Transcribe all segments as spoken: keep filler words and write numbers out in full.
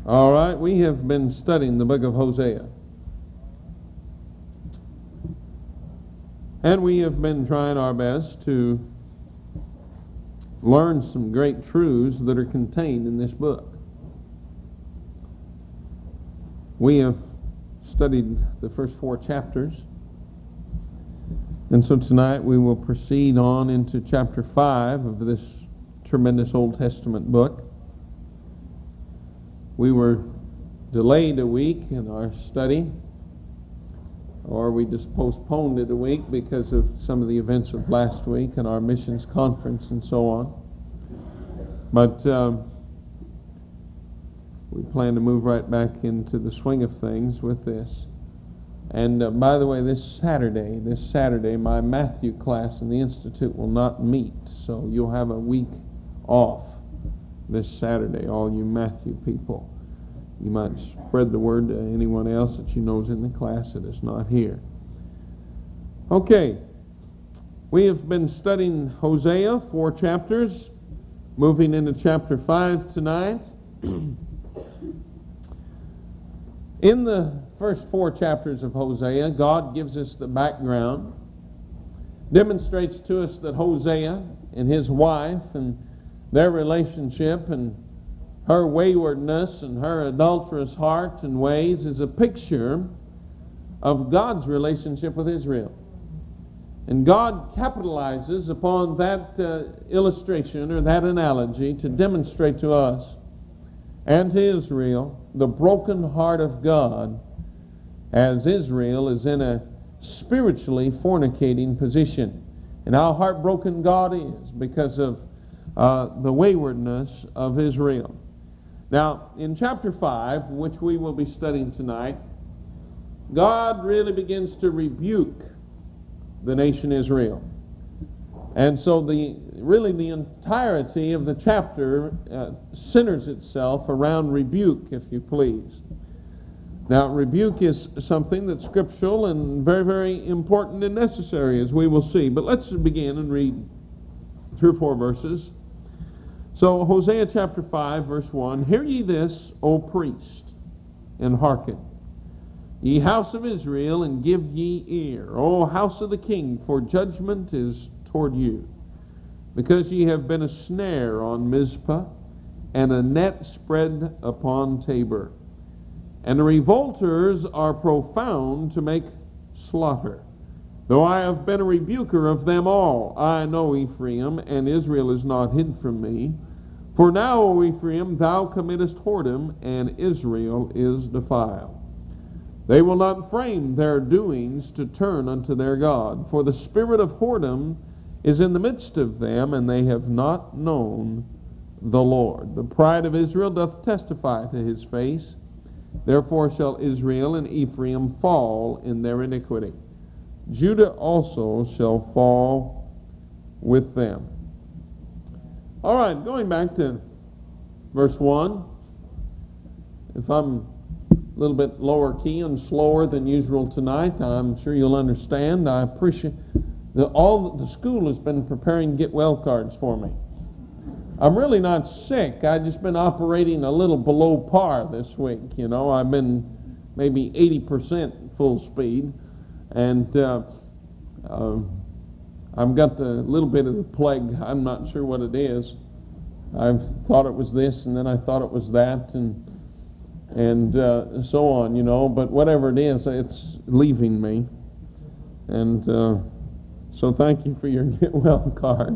All right, we have been studying the book of Hosea. And we have been trying our best to learn some great truths that are contained in this book. We have studied the first four chapters. And so tonight we will proceed on into chapter five of this tremendous Old Testament book. We were delayed a week in our study, or we just postponed it a week because of some of the events of last week and our missions conference and so on. But um, we plan to move right back into the swing of things with this. And uh, by the way, this Saturday, this Saturday, my Matthew class in the Institute will not meet, so you'll have a week off this Saturday, all you Matthew people. You might spread the word to anyone else that you know is in the class that is not here. Okay, we have been studying Hosea, four chapters, moving into chapter five tonight. In the first four chapters of Hosea, God gives us the background, demonstrates to us that Hosea and his wife and their relationship and her waywardness and her adulterous heart and ways is a picture of God's relationship with Israel. And God capitalizes upon that uh, illustration or that analogy to demonstrate to us and to Israel the broken heart of God, as Israel is in a spiritually fornicating position, and how heartbroken God is because of uh, the waywardness of Israel. Now, in chapter five, which we will be studying tonight, God really begins to rebuke the nation Israel. And so the really the entirety of the chapter uh, centers itself around rebuke, if you please. Now, rebuke is something that's scriptural and very, very important and necessary, as we will see. But let's begin and read three or four verses. So, Hosea chapter five, verse one, "Hear ye this, O priest, and hearken, ye house of Israel, and give ye ear, O house of the king, for judgment is toward you. Because ye have been a snare on Mizpah, and a net spread upon Tabor. And the revolters are profound to make slaughter. Though I have been a rebuker of them all, I know Ephraim, and Israel is not hid from me. For now, O Ephraim, thou committest whoredom, and Israel is defiled. They will not frame their doings to turn unto their God. For the spirit of whoredom is in the midst of them, and they have not known the Lord. The pride of Israel doth testify to his face. Therefore shall Israel and Ephraim fall in their iniquity. Judah also shall fall with them." All right, going back to verse one. If I'm a little bit lower key and slower than usual tonight, I'm sure you'll understand. I appreciate that all the school has been preparing get well cards for me. I'm really not sick. I've just been operating a little below par this week. You know, I've been maybe eighty percent full speed. And uh, uh, I've got the little bit of the plague. I'm not sure what it is. I thought it was this, and then I thought it was that, and and uh, so on, you know. But whatever it is, it's leaving me. And uh, so thank you for your get well cards.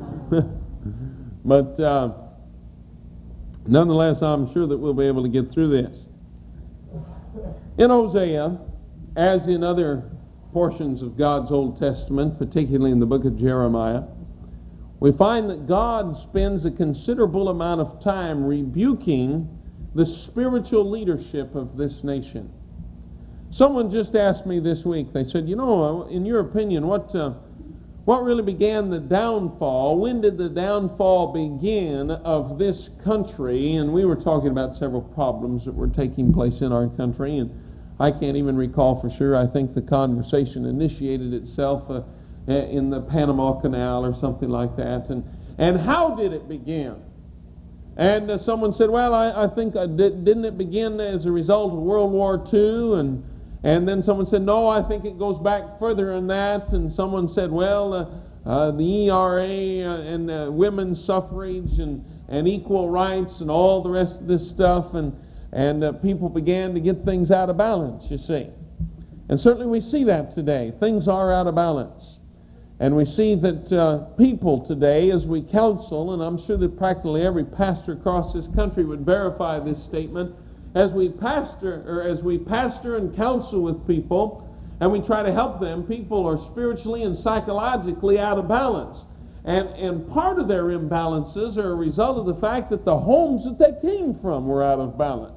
But uh, nonetheless, I'm sure that we'll be able to get through this. In Hosea, as in other portions of God's Old Testament, particularly in the book of Jeremiah, we find that God spends a considerable amount of time rebuking the spiritual leadership of this nation. Someone just asked me this week, they said, you know, in your opinion, what uh, what really began the downfall? When did the downfall begin of this country? And we were talking about several problems that were taking place in our country, and I can't even recall for sure. I think the conversation initiated itself uh, in the Panama Canal or something like that. And, and how did it begin? And uh, someone said, well, I, I think, uh, did, didn't it begin as a result of World War Two? And, and then someone said, no, I think it goes back further than that. And someone said, well, uh, uh, the E R A uh, and uh, women's suffrage and, and equal rights and all the rest of this stuff. And, and uh, people began to get things out of balance, you see. And certainly we see that today. Things are out of balance. And we see that uh, people today, as we counsel, and I'm sure that practically every pastor across this country would verify this statement, as we pastor, or as we pastor and counsel with people, and we try to help them, people are spiritually and psychologically out of balance. And, and part of their imbalances are a result of the fact that the homes that they came from were out of balance.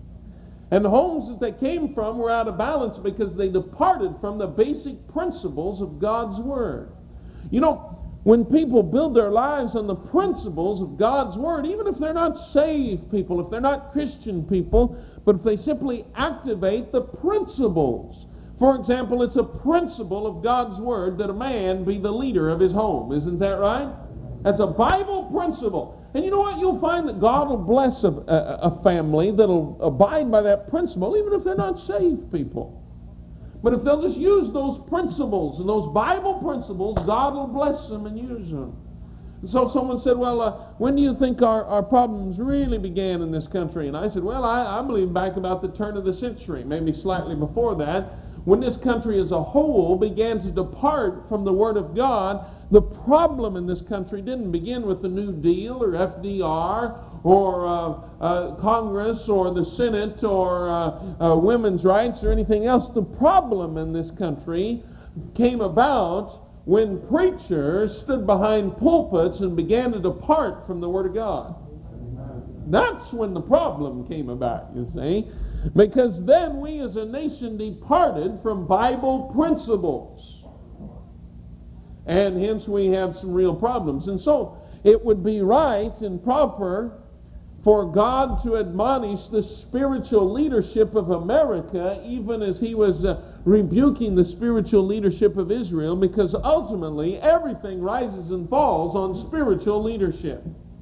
And the homes that they came from were out of balance because they departed from the basic principles of God's Word. You know, when people build their lives on the principles of God's Word, even if they're not saved people, if they're not Christian people, but if they simply activate the principles. For example, it's a principle of God's Word that a man be the leader of his home. Isn't that right? That's a Bible principle. And you know what? You'll find that God will bless a, a, a family that'll abide by that principle, even if they're not saved people. But if they'll just use those principles and those Bible principles, God will bless them and use them. And so someone said, well, uh, when do you think our, our problems really began in this country? And I said, well, I, I believe back about the turn of the century, maybe slightly before that, when this country as a whole began to depart from the Word of God. The problem in this country didn't begin with the New Deal or F D R or uh, uh, Congress or the Senate or uh, uh, women's rights or anything else. The problem in this country came about when preachers stood behind pulpits and began to depart from the Word of God. That's when the problem came about, you see. Because then we as a nation departed from Bible principles. And hence we have some real problems. And so it would be right and proper for God to admonish the spiritual leadership of America, even as he was uh, rebuking the spiritual leadership of Israel, because ultimately everything rises and falls on spiritual leadership.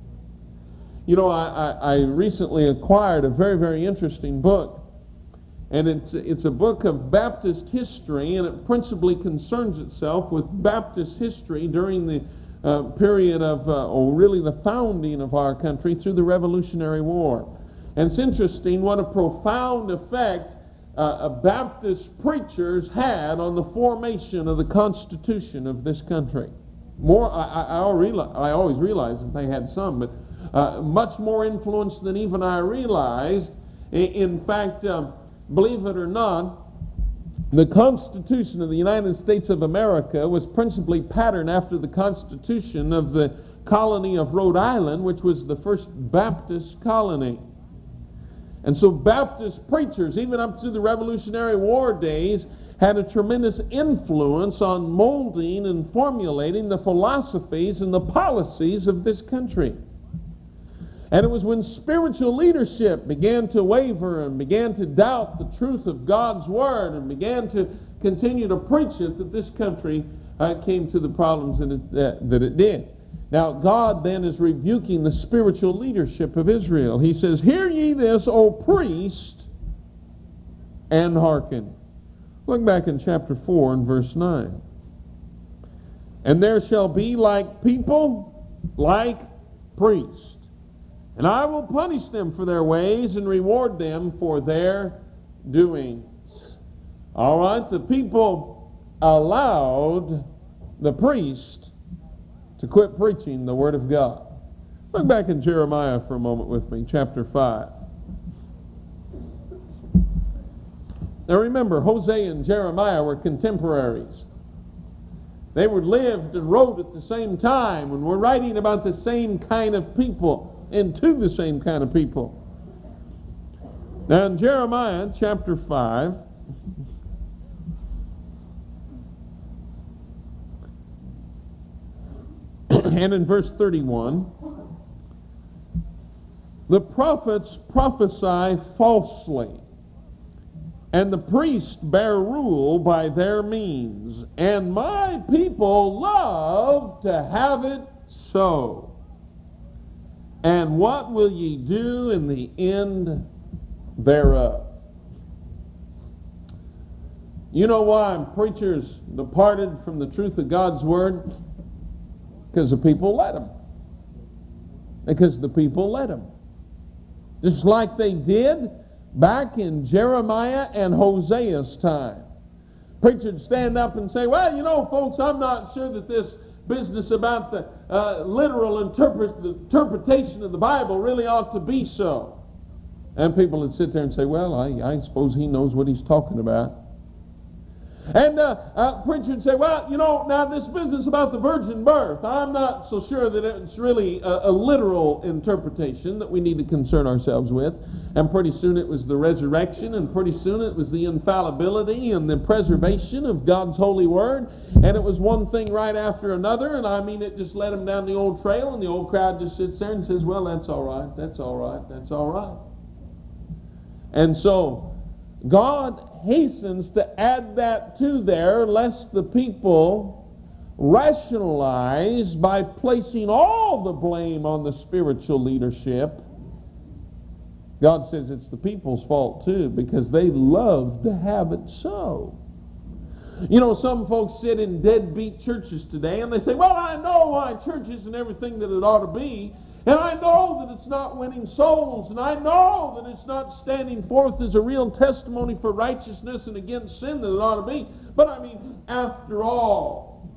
You know, I, I, I recently acquired a very, very interesting book. And it's, it's a book of Baptist history, and it principally concerns itself with Baptist history during the uh, period of, uh, or really the founding of our country through the Revolutionary War. And it's interesting what a profound effect uh, Baptist preachers had on the formation of the Constitution of this country. More, I, I, I, realize, I always realized that they had some, but uh, much more influence than even I realized. In fact, um, believe it or not, the Constitution of the United States of America was principally patterned after the Constitution of the colony of Rhode Island, which was the first Baptist colony. And so Baptist preachers, even up to the Revolutionary War days, had a tremendous influence on molding and formulating the philosophies and the policies of this country. And it was when spiritual leadership began to waver and began to doubt the truth of God's Word and began to continue to preach it that this country uh, came to the problems that it, uh, that it did. Now, God then is rebuking the spiritual leadership of Israel. He says, "Hear ye this, O priest, and hearken." Look back in chapter four and verse nine. "And there shall be like people, like priests. And I will punish them for their ways and reward them for their doings." All right, the people allowed the priest to quit preaching the Word of God. Look back in Jeremiah for a moment with me, chapter five. Now remember, Hosea and Jeremiah were contemporaries. They were lived and wrote at the same time, and were writing about the same kind of people, and to the same kind of people. Now in Jeremiah chapter five, and in verse thirty-one, the prophets prophesy falsely, and the priests bear rule by their means, and my people love to have it so. And what will ye do in the end thereof? You know why preachers departed from the truth of God's Word? Because the people let them. Because the people let them. Just like they did back in Jeremiah and Hosea's time. Preachers would stand up and say, well, you know, folks, I'm not sure that this business about the uh, literal interpret- the interpretation of the Bible really ought to be so. And people would sit there and say, well, I, I suppose he knows what he's talking about. And uh, uh, preacher would say, well, you know, now this business about the virgin birth, I'm not so sure that it's really a, a literal interpretation that we need to concern ourselves with. And pretty soon it was the resurrection, and pretty soon it was the infallibility and the preservation of God's holy word. And it was one thing right after another, and I mean it just led them down the old trail, and the old crowd just sits there and says, well, that's all right, that's all right, that's all right. And so God hastens to add that to there, lest the people rationalize by placing all the blame on the spiritual leadership. God says it's the people's fault too, because they love to have it so. You know, some folks sit in deadbeat churches today and they say, well, I know why church isn't everything that it ought to be. And I know that it's not winning souls, and I know that it's not standing forth as a real testimony for righteousness and against sin that it ought to be. But I mean, after all,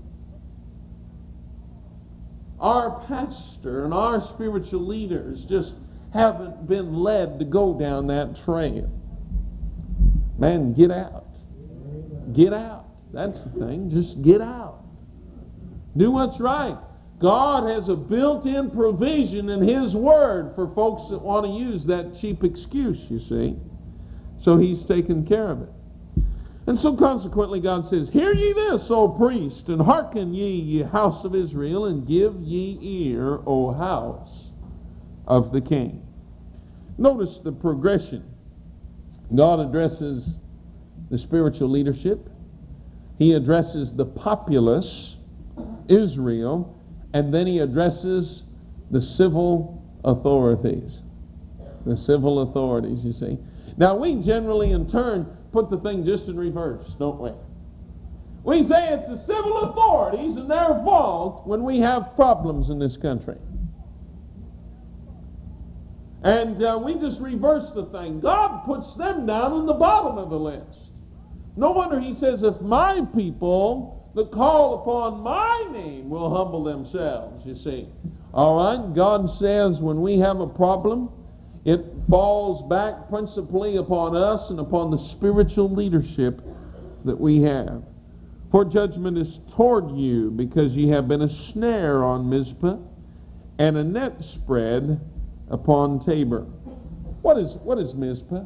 our pastor and our spiritual leaders just haven't been led to go down that trail. Man, get out. Get out. That's the thing. Just get out. Do what's right. God has a built-in provision in His Word for folks that want to use that cheap excuse, you see. So He's taken care of it. And so consequently God says, hear ye this, O priest, and hearken ye, ye house of Israel, and give ye ear, O house of the king. Notice the progression. God addresses the spiritual leadership. He addresses the populace, Israel, and then He addresses the civil authorities. The civil authorities, you see. Now, we generally, in turn, put the thing just in reverse, don't we? We say it's the civil authorities and their fault when we have problems in this country. And uh, we just reverse the thing. God puts them down on the bottom of the list. No wonder He says, if my people that call upon my name will humble themselves, you see. All right, God says when we have a problem, it falls back principally upon us and upon the spiritual leadership that we have. For judgment is toward you, because ye have been a snare on Mizpah, and a net spread upon Tabor. What is, what is Mizpah?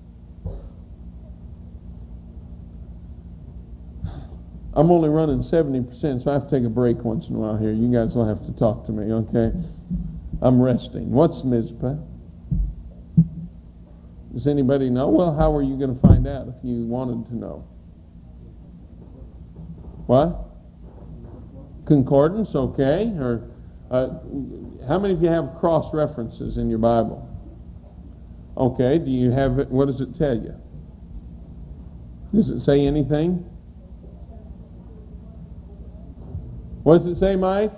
I'm only running seventy percent, so I have to take a break once in a while here. You guys will have to talk to me, okay? I'm resting. What's Mizpah? Does anybody know? Well, how are you going to find out if you wanted to know? What? Concordance, okay. Or uh, how many of you have cross references in your Bible? Okay, do you have it? What does it tell you? Does it say anything? What does it say, Mike?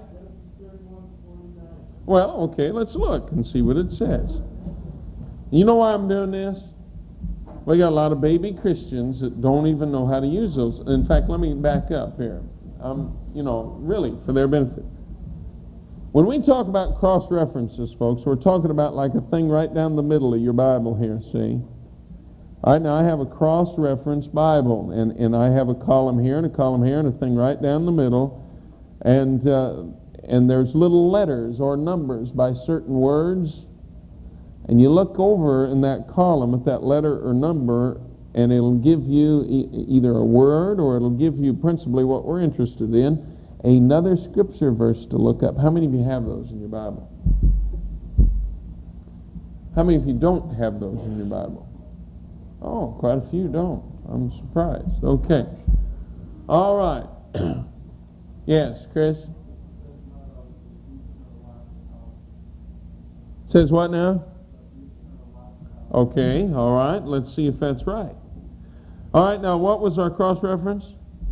Well, okay, let's look and see what it says. You know why I'm doing this? We got a lot of baby Christians that don't even know how to use those. In fact, let me back up here. Um, you know, really, for their benefit. When we talk about cross-references, folks, we're talking about like a thing right down the middle of your Bible here, see? All right, now I have a cross-reference Bible, and, and I have a column here and a column here and a thing right down the middle. And uh, and there's little letters or numbers by certain words, and you look over in that column at that letter or number, and it'll give you e- either a word, or it'll give you principally what we're interested in, another scripture verse to look up. How many of you have those in your Bible? How many of you don't have those in your Bible? Oh, quite a few don't. I'm surprised. Okay. All right. Yes, Chris? Says what now? Okay, all right. Let's see if that's right. All right, now what was our cross-reference?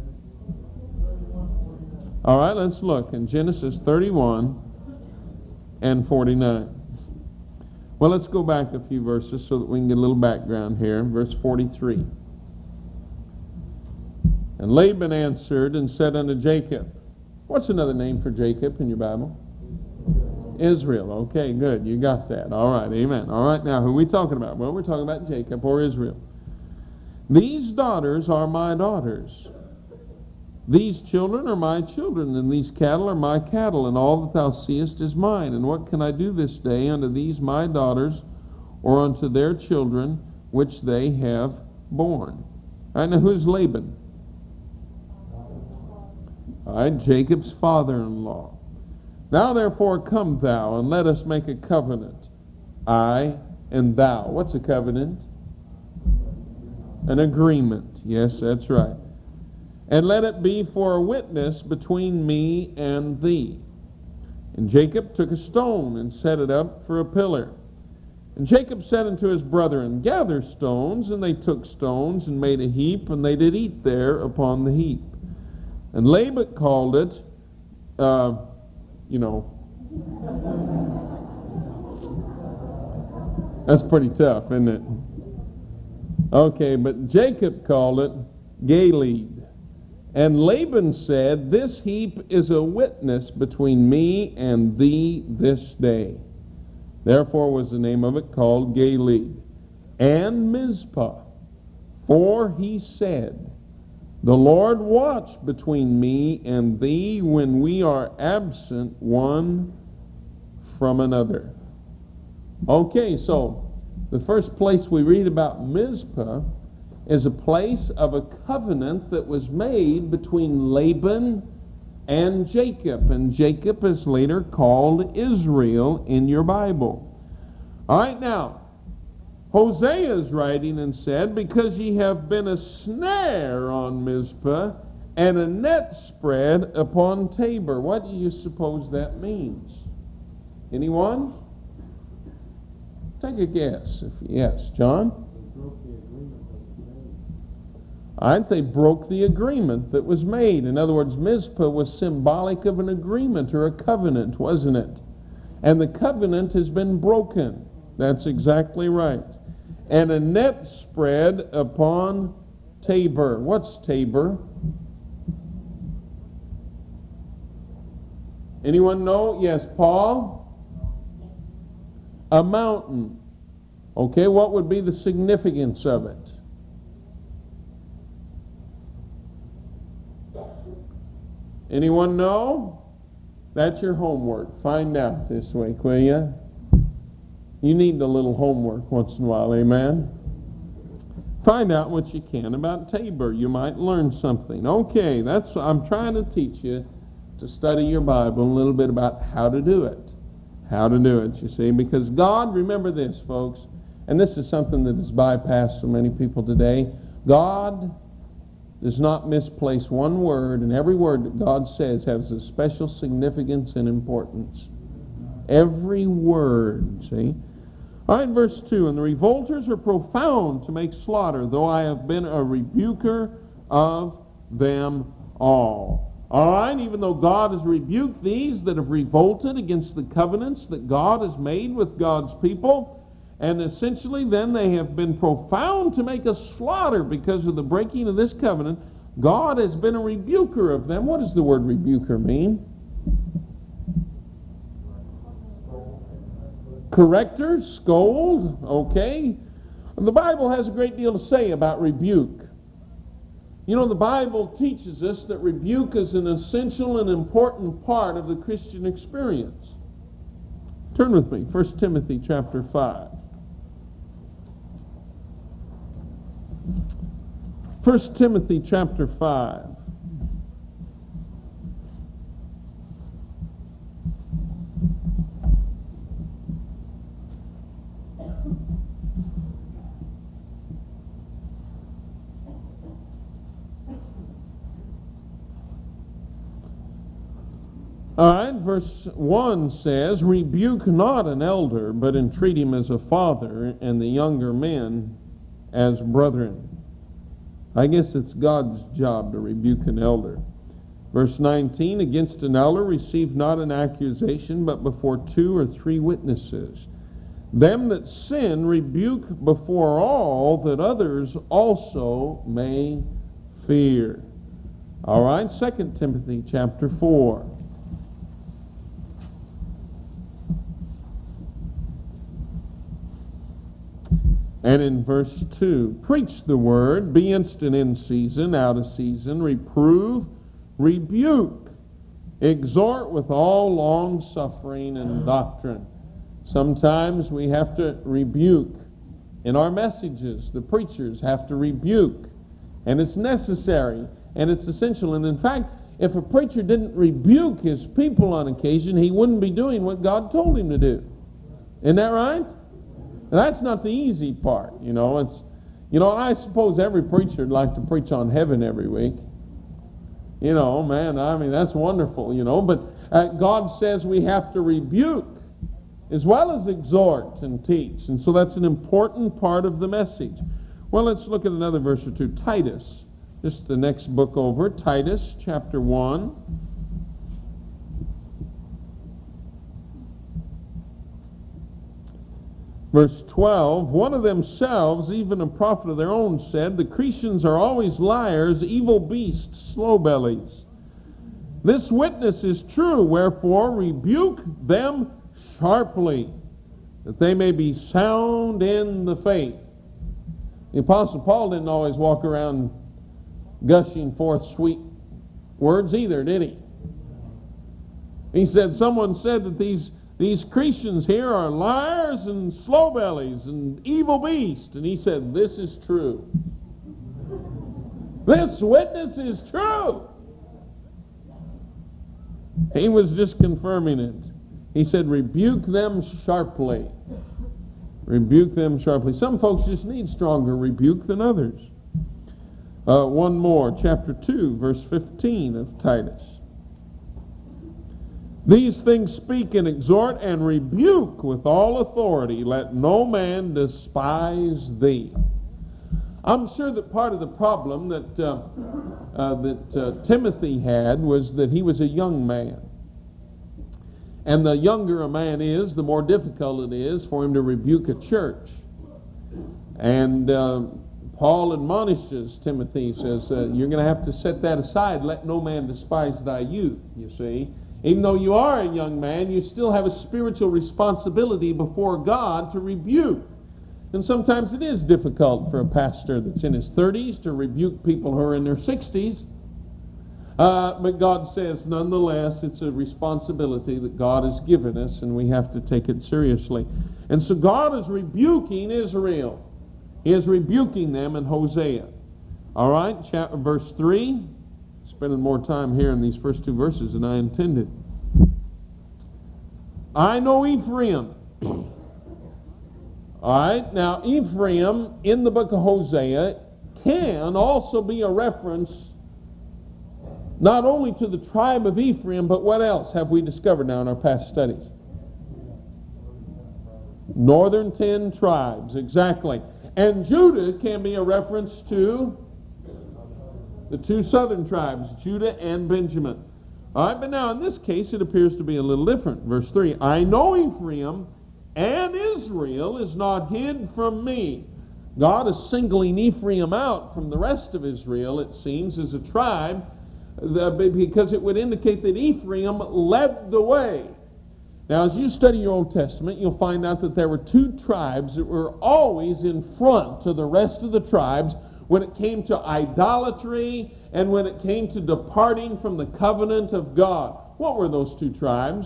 All right, let's look in Genesis thirty-one and forty-nine. Well, let's go back a few verses so that we can get a little background here. Verse forty-three. And Laban answered and said unto Jacob. What's another name for Jacob in your Bible? Israel. Okay, good. You got that. All right, amen. All right, now who are we talking about? Well, we're talking about Jacob or Israel. These daughters are my daughters. These children are my children, and these cattle are my cattle, and all that thou seest is mine. And what can I do this day unto these my daughters, or unto their children, which they have borne? All right, now who's Laban? All right, Jacob's father-in-law. Now therefore come thou, and let us make a covenant, I and thou. What's a covenant? An agreement. Yes, that's right. And let it be for a witness between me and thee. And Jacob took a stone and set it up for a pillar. And Jacob said unto his brethren, Gather stones. And they took stones and made a heap, and they did eat there upon the heap. And Laban called it, uh, you know, that's pretty tough, isn't it? Okay, but Jacob called it Gilead. And Laban said, This heap is a witness between me and thee this day. Therefore was the name of it called Gilead. And Mizpah, for he said, The Lord watch between me and thee when we are absent one from another. Okay, so the first place we read about Mizpah is a place of a covenant that was made between Laban and Jacob. And Jacob is later called Israel in your Bible. All right, now, Hosea is writing and said, Because ye have been a snare on Mizpah and a net spread upon Tabor. What do you suppose that means? Anyone? Take a guess. If yes, John? I think they broke the agreement that was made. In other words, Mizpah was symbolic of an agreement or a covenant, wasn't it? And the covenant has been broken. That's exactly right. And a net spread upon Tabor. What's Tabor? Anyone know? Yes, Paul? A mountain. Okay, what would be the significance of it? Anyone know? That's your homework. Find out this week, will you? You need a little homework once in a while, amen? Find out what you can about Tabor. You might learn something. Okay, that's I'm trying to teach you to study your Bible a little bit about how to do it. How to do it, you see. Because God, remember this, folks, and this is something that has bypassed so many people today. God does not misplace one word, and every word that God says has a special significance and importance. Every word, see? All right, verse two, And the revolters are profound to make slaughter, though I have been a rebuker of them all. All right, even though God has rebuked these that have revolted against the covenants that God has made with God's people, and essentially then they have been profound to make a slaughter because of the breaking of this covenant, God has been a rebuker of them. What does the word rebuker mean? Corrector, scold, okay. The Bible has a great deal to say about rebuke. You know, the Bible teaches us that rebuke is an essential and important part of the Christian experience. Turn with me, First Timothy chapter five. First Timothy chapter five. All right, verse one says, "Rebuke not an elder, but entreat him as a father, and the younger men as brethren." I guess it's God's job to rebuke an elder. Verse nineteen, "Against an elder receive not an accusation, but before two or three witnesses. Them that sin rebuke before all, that others also may fear." All right, Second Timothy chapter four. And in verse two, "Preach the word, be instant in season, out of season, reprove, rebuke, exhort with all long suffering and doctrine." Sometimes we have to rebuke. In our messages, the preachers have to rebuke. And it's necessary, and it's essential. And in fact, if a preacher didn't rebuke his people on occasion, he wouldn't be doing what God told him to do. Isn't that right? Now, that's not the easy part, you know. It's, you know, I suppose every preacher would like to preach on heaven every week. You know, man, I mean, that's wonderful, you know. But uh, God says we have to rebuke as well as exhort and teach. And so that's an important part of the message. Well, let's look at another verse or two. Titus, just the next book over, Titus chapter one. Verse twelve, "One of themselves, even a prophet of their own, said, The Cretans are always liars, evil beasts, slow bellies. This witness is true, wherefore rebuke them sharply, that they may be sound in the faith." The Apostle Paul didn't always walk around gushing forth sweet words either, did he? He said, someone said that these These Cretans here are liars and slow bellies and evil beasts. And he said, this is true. This witness is true. He was just confirming it. He said, rebuke them sharply. Rebuke them sharply. Some folks just need stronger rebuke than others. Uh, one more, chapter two, verse fifteen of Titus. "These things speak and exhort and rebuke with all authority. Let no man despise thee." I'm sure that part of the problem that uh, uh, that uh, Timothy had was that he was a young man. And the younger a man is, the more difficult it is for him to rebuke a church. And uh, Paul admonishes Timothy, says, uh, you're going to have to set that aside. Let no man despise thy youth, you see. Even though you are a young man, you still have a spiritual responsibility before God to rebuke. And sometimes it is difficult for a pastor that's in his thirties to rebuke people who are in their sixties. Uh, but God says, nonetheless, it's a responsibility that God has given us, and we have to take it seriously. And so God is rebuking Israel. He is rebuking them in Hosea. All right, chapter, verse three. Spending more time here in these first two verses than I intended. "I know Ephraim." All right, now Ephraim in the book of Hosea can also be a reference not only to the tribe of Ephraim, but what else have we discovered now in our past studies? Northern ten tribes, exactly. And Judah can be a reference to the two southern tribes, Judah and Benjamin. All right, but now in this case it appears to be a little different. Verse three, "I know Ephraim and Israel is not hid from me." God is singling Ephraim out from the rest of Israel, it seems, as a tribe, because it would indicate that Ephraim led the way. Now, as you study your Old Testament, you'll find out that there were two tribes that were always in front of the rest of the tribes when it came to idolatry and when it came to departing from the covenant of God. What were those two tribes?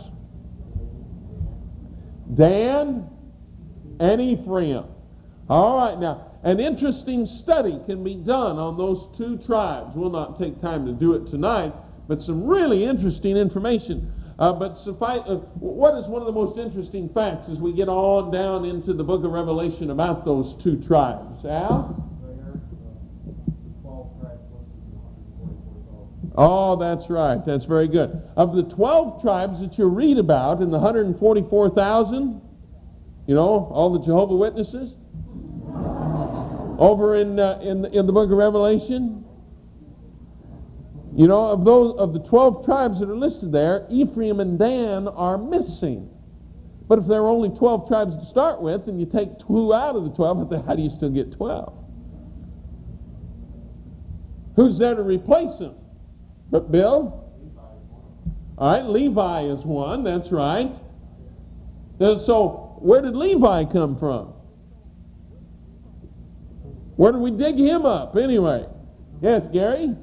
Dan and Ephraim. All right, now, an interesting study can be done on those two tribes. We'll not take time to do it tonight, but some really interesting information. Uh, but suffice, uh, what is one of the most interesting facts as we get on down into the book of Revelation about those two tribes? Al? Oh, that's right. That's very good. Of the twelve tribes that you read about in the one hundred forty-four thousand, you know, all the Jehovah's Witnesses, over in, uh, in, in the book of Revelation, you know, of those of the twelve tribes that are listed there, Ephraim and Dan are missing. But if there are only twelve tribes to start with, and you take two out of the twelve, how do you still get twelve? Who's there to replace them? But Bill? All right, Levi is one, that's right. So, where did Levi come from? Where did we dig him up, anyway? Yes, Gary?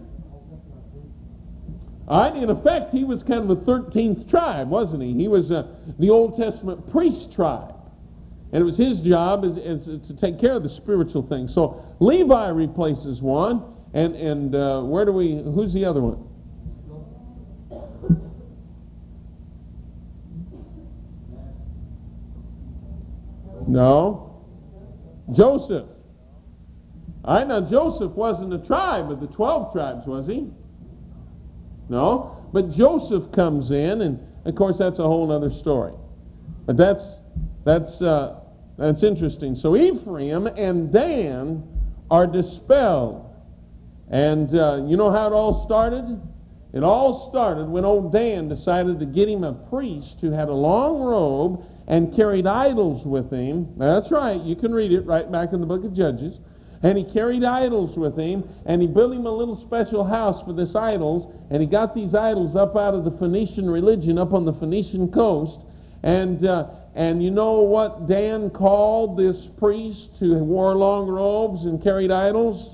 All right, in effect, he was kind of the thirteenth tribe, wasn't he? He was uh, the Old Testament priest tribe. And it was his job as, as, to take care of the spiritual things. So, Levi replaces one, and, and uh, where do we, who's the other one? No. Joseph. All right, now Joseph wasn't a tribe of the twelve tribes, was he? No. But Joseph comes in, and of course that's a whole other story. But that's that's uh, that's interesting. So Ephraim and Dan are dispelled. And uh, you know how it all started? It all started when old Dan decided to get him a priest who had a long robe and carried idols with him. That's right, you can read it right back in the book of Judges. And he carried idols with him, and he built him a little special house for this idols, and he got these idols up out of the Phoenician religion, up on the Phoenician coast. And uh, and you know what Dan called this priest who wore long robes and carried idols?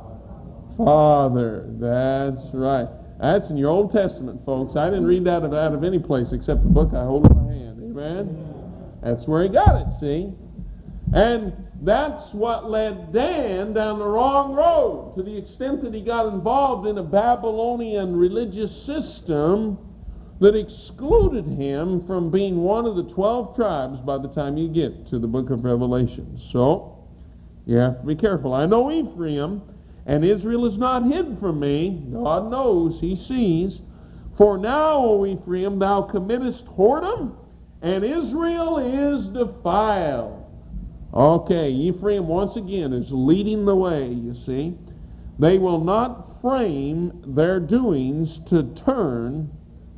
Father. That's right. That's in your Old Testament, folks. I didn't read that out of any place except the book I hold in my hand. Amen? That's where he got it, see? And that's what led Dan down the wrong road, to the extent that he got involved in a Babylonian religious system that excluded him from being one of the twelve tribes by the time you get to the book of Revelation. So, you have to be careful. I know Ephraim, and Israel is not hid from me. God knows, He sees. For now, O Ephraim, thou committest whoredom, and Israel is defiled. Okay, Ephraim once again is leading the way, you see. They will not frame their doings to turn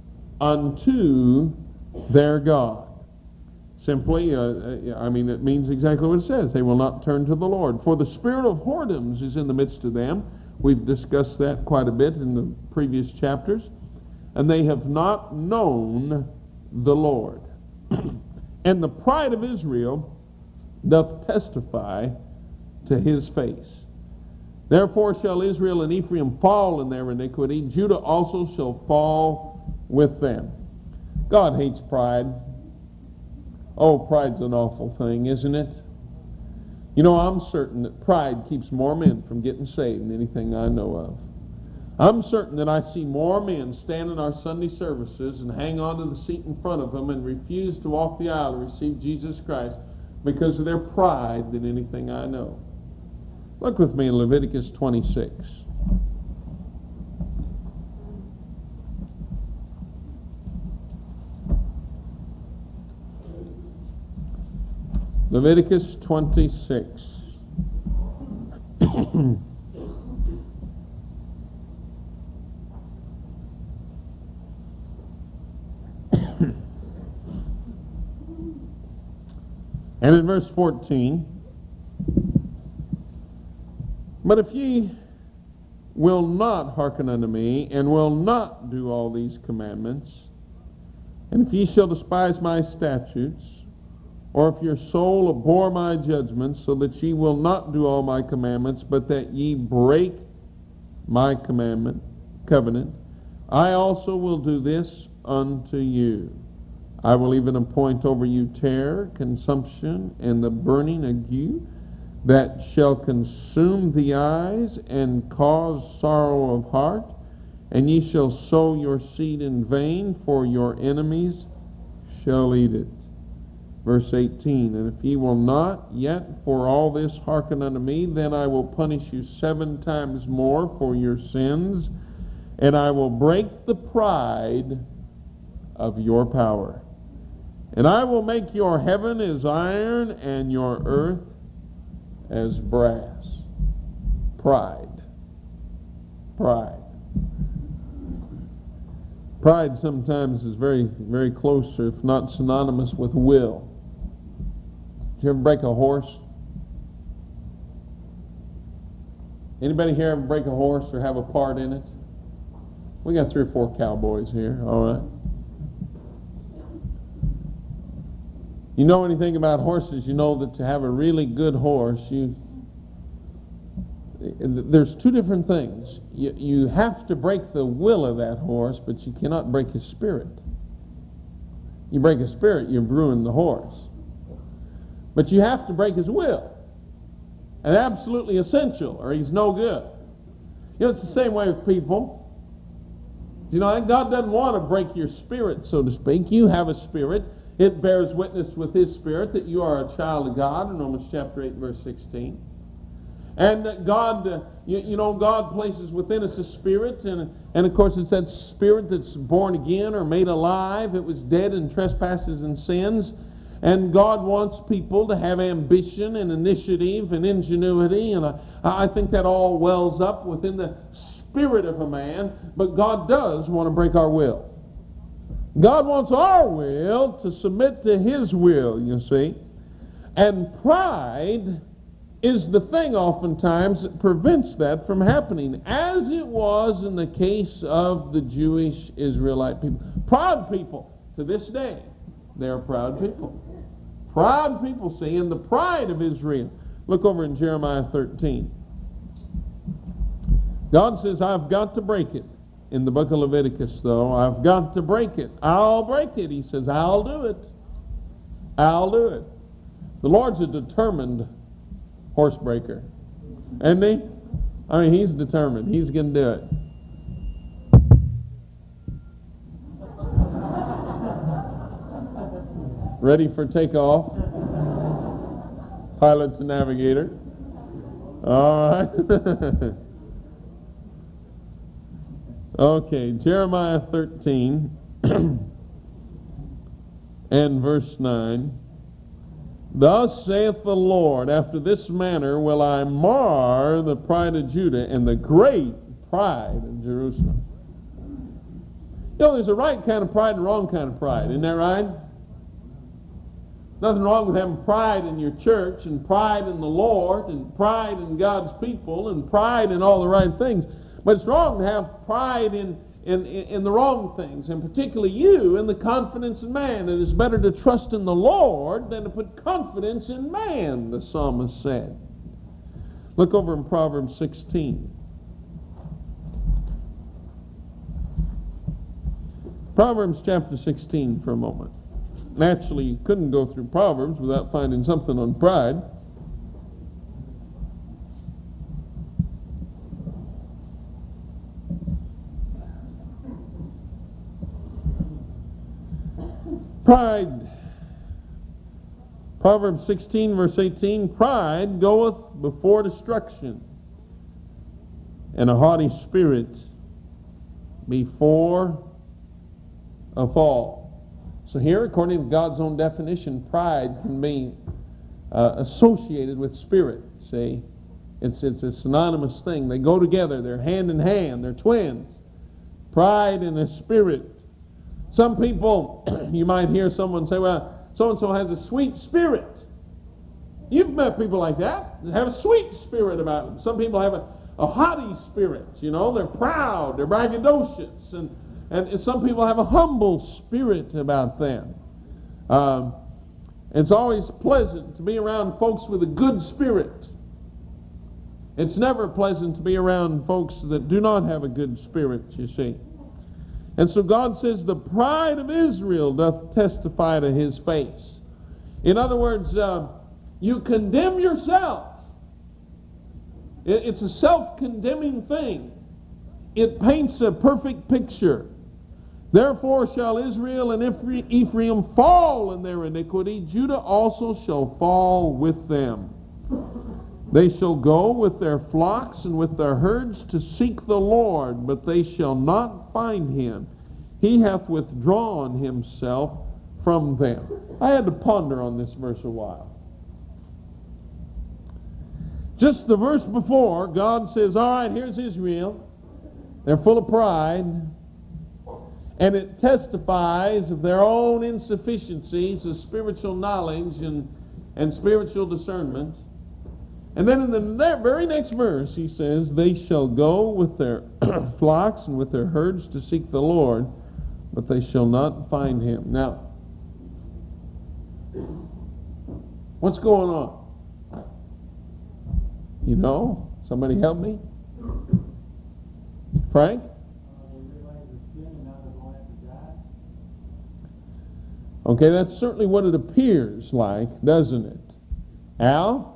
unto their God. Simply, uh, I mean, it means exactly what it says. They will not turn to the Lord. For the spirit of whoredoms is in the midst of them. We've discussed that quite a bit in the previous chapters. And they have not known the Lord. And the pride of Israel doth testify to his face. Therefore shall Israel and Ephraim fall in their iniquity. Judah also shall fall with them. God hates pride. Oh, pride's an awful thing, isn't it? You know, I'm certain that pride keeps more men from getting saved than anything I know of. I'm certain that I see more men stand in our Sunday services and hang on to the seat in front of them and refuse to walk the aisle to receive Jesus Christ because of their pride than anything I know. Look with me in Leviticus twenty-six. Leviticus twenty-six. And in verse fourteen, but if ye will not hearken unto me, and will not do all these commandments, and if ye shall despise my statutes, or if your soul abhor my judgments, so that ye will not do all my commandments, but that ye break my commandment, covenant, I also will do this unto you. I will even appoint over you terror, consumption, and the burning ague, that shall consume the eyes and cause sorrow of heart, and ye shall sow your seed in vain, for your enemies shall eat it. Verse eighteen, and if ye will not yet for all this hearken unto me, then I will punish you seven times more for your sins, and I will break the pride of your power. And I will make your heaven as iron and your earth as brass. Pride. Pride. Pride sometimes is very, very close, or if not synonymous, with will. Did you ever break a horse? Anybody here ever break a horse or have a part in it? We got three or four cowboys here, all right. You know anything about horses, you know that to have a really good horse, you there's two different things. You, you have to break the will of that horse, but you cannot break his spirit. You break his spirit, you've ruined the horse. But you have to break his will. And absolutely essential, or he's no good. You know, it's the same way with people. You know, God doesn't want to break your spirit, so to speak. You have a spirit. It bears witness with his spirit that you are a child of God in Romans chapter eight, verse sixteen. And that God, uh, you, you know, God places within us a spirit, and, and of course it's that spirit that's born again or made alive. It was dead in trespasses and sins. And God wants people to have ambition and initiative and ingenuity, and I, I think that all wells up within the spirit of a man, but God does want to break our will. God wants our will to submit to his will, you see. And pride is the thing oftentimes that prevents that from happening, as it was in the case of the Jewish Israelite people. Proud people, to this day, they are proud people. Proud people, see, and the pride of Israel. Look over in Jeremiah thirteen. God says, I've got to break it. In the book of Leviticus, though, I've got to break it. I'll break it. He says, I'll do it. I'll do it. The Lord's a determined horse breaker. Isn't he? I mean, he's determined. He's going to do it. Ready for takeoff? Pilot to navigator. All right. Okay, Jeremiah thirteen and verse nine. Thus saith the Lord, after this manner will I mar the pride of Judah and the great pride of Jerusalem. You know, there's a right kind of pride and a wrong kind of pride. Isn't that right? Nothing wrong with having pride in your church and pride in the Lord and pride in God's people and pride in all the right things. But it's wrong to have pride in, in, in the wrong things, and particularly you in the confidence in man. It is better to trust in the Lord than to put confidence in man, the psalmist said. Look over in Proverbs sixteen. Proverbs chapter sixteen for a moment. Naturally, you couldn't go through Proverbs without finding something on pride. Pride. Proverbs sixteen, verse eighteen, pride goeth before destruction, and a haughty spirit before a fall. So here, according to God's own definition, pride can be uh, associated with spirit. See, it's it's a synonymous thing. They go together. They're hand in hand. They're twins. Pride and a spirit. Some people, you might hear someone say, well, so-and-so has a sweet spirit. You've met people like that. They have a sweet spirit about them. Some people have a, a haughty spirit. You know, they're proud. They're braggadocious. And, and some people have a humble spirit about them. Um, it's always pleasant to be around folks with a good spirit. It's never pleasant to be around folks that do not have a good spirit, you see. And so God says, the pride of Israel doth testify to his face. In other words, uh, you condemn yourself. It, it's a self-condemning thing. It paints a perfect picture. Therefore shall Israel and Ephraim fall in their iniquity. Judah also shall fall with them. They shall go with their flocks and with their herds to seek the Lord, but they shall not find him. He hath withdrawn himself from them. I had to ponder on this verse a while. Just the verse before, God says, all right, here's Israel. They're full of pride. And it testifies of their own insufficiencies of spiritual knowledge and, and spiritual discernment. And then in the very next verse, he says, they shall go with their flocks and with their herds to seek the Lord, but they shall not find him. Now, what's going on? You know? Somebody help me? Frank? Okay, that's certainly what it appears like, doesn't it? Al?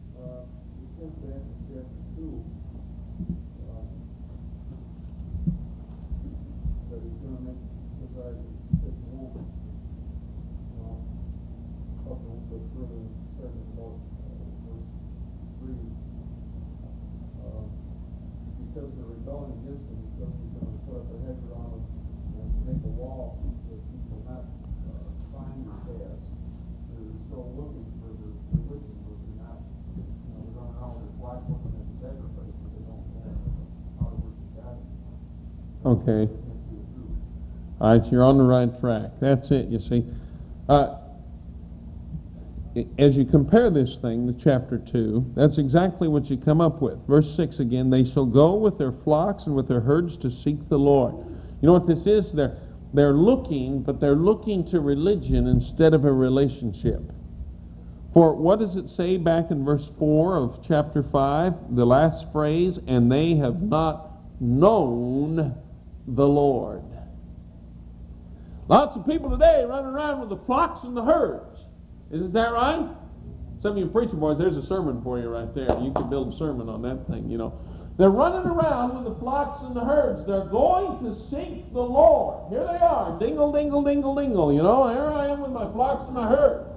Because they're rebelling against him, so he's going to put up a hedge around them and make a wall so that people not uh, find his past. They're still looking for the religion, but they're not, you know, they're running around with their flags looking at the sacrifice, but they don't know how to worship God. Okay. All right, you're on the right track. That's it, you see. Uh, As you compare this thing to chapter two, that's exactly what you come up with. Verse six again, they shall go with their flocks and with their herds to seek the Lord. You know what this is? They're, they're looking, but they're looking to religion instead of a relationship. For what does it say back in verse four of chapter five? The last phrase, and they have not known the Lord. Lots of people today running around with the flocks and the herds. Isn't that right? Some of you preacher boys, there's a sermon for you right there. You can build a sermon on that thing, you know. They're running around with the flocks and the herds. They're going to seek the Lord. Here they are. Dingle, dingle, dingle, dingle. You know, here I am with my flocks and my herds.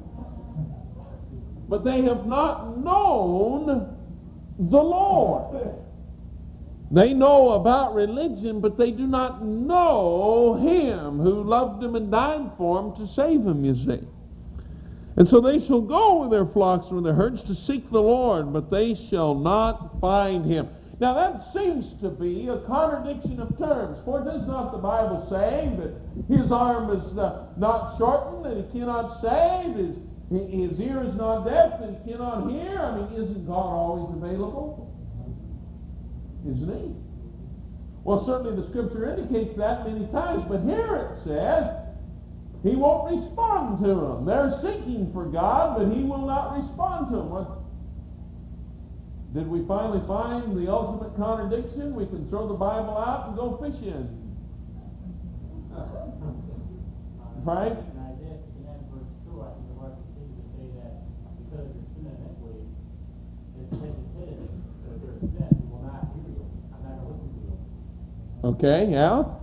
But they have not known the Lord. They know about religion, but they do not know him who loved them and died for them to save them, you see. And so they shall go with their flocks and with their herds to seek the Lord, but they shall not find him. Now that seems to be a contradiction of terms. For does not the Bible say that his arm is uh, not shortened, that he cannot save, his, his ear is not deaf, that he cannot hear? I mean, isn't God always available? Isn't he? Well, certainly the Scripture indicates that many times, but here it says, he won't respond to them. They're seeking for God, but he will not respond to them. What? Did we finally find the ultimate contradiction? We can throw the Bible out and go fishing. Right? In Isaiah fifty-nine, verse two, I think the Lord continues to say that because of your sin and iniquity, it's hesitant that their sin will not hear you. I'm not going to listen to you. Okay, yeah?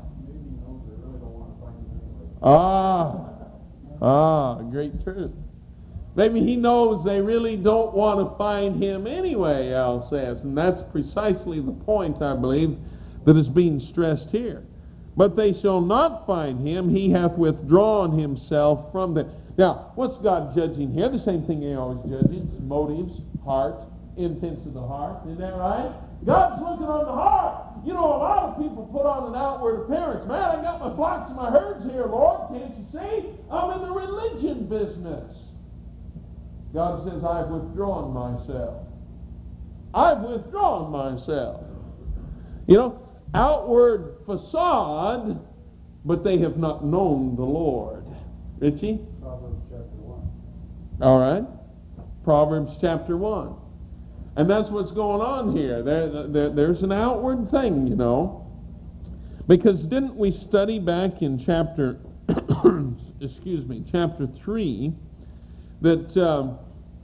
Maybe Ah, ah, great truth. Maybe he knows they really don't want to find him anyway, Al says. And that's precisely the point, I believe, that is being stressed here. But they shall not find him. He hath withdrawn himself from them. Now, what's God judging here? The same thing he always judges. Motives, heart, intents of the heart. Isn't that right? God's looking on the heart. You know, a lot of people put on an outward appearance. Man, I got my flocks and my herds here, Lord. Can't you see? I'm in the religion business. God says, I've withdrawn myself. I've withdrawn myself. You know, outward facade, but they have not known the Lord. Richie? Proverbs chapter one. All right. Proverbs chapter one. And that's what's going on here. There, there, there's an outward thing, you know. Because didn't we study back in chapter, excuse me, chapter three, that um,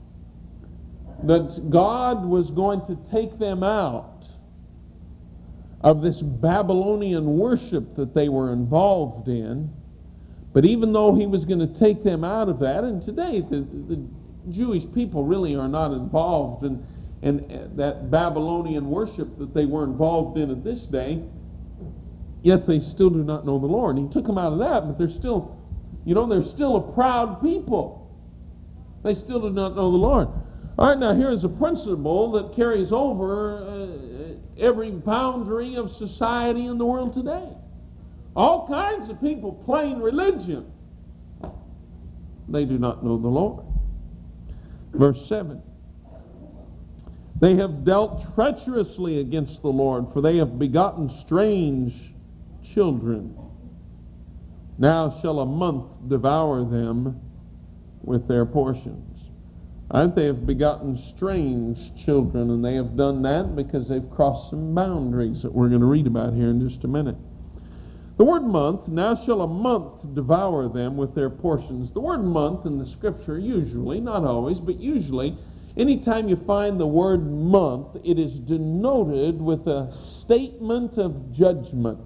that God was going to take them out of this Babylonian worship that they were involved in. But even though he was going to take them out of that, and today the, the Jewish people really are not involved in and that Babylonian worship that they were involved in at this day, yet they still do not know the Lord. And he took them out of that, but they're still, you know, they're still a proud people. They still do not know the Lord. All right, now here is a principle that carries over uh, every boundary of society in the world today. All kinds of people playing religion. They do not know the Lord. Verse seven. They have dealt treacherously against the Lord, for they have begotten strange children. Now shall a month devour them with their portions. Right? They have begotten strange children, and they have done that because they've crossed some boundaries that we're going to read about here in just a minute. The word month, now shall a month devour them with their portions. The word month in the Scripture, usually, not always, but usually, anytime you find the word month, it is denoted with a statement of judgment,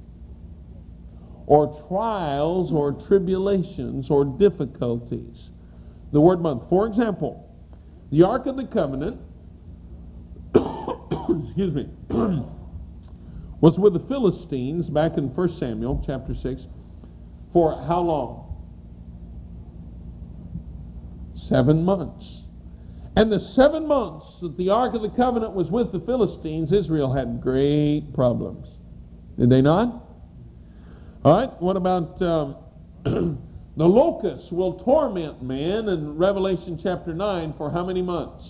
or trials, or tribulations, or difficulties. The word month. For example, the Ark of the Covenant, excuse me, was with the Philistines back in First Samuel chapter six for how long? Seven months. And the seven months that the Ark of the Covenant was with the Philistines, Israel had great problems. Did they not? All right, what about um, the locusts will torment man in Revelation chapter nine for how many months?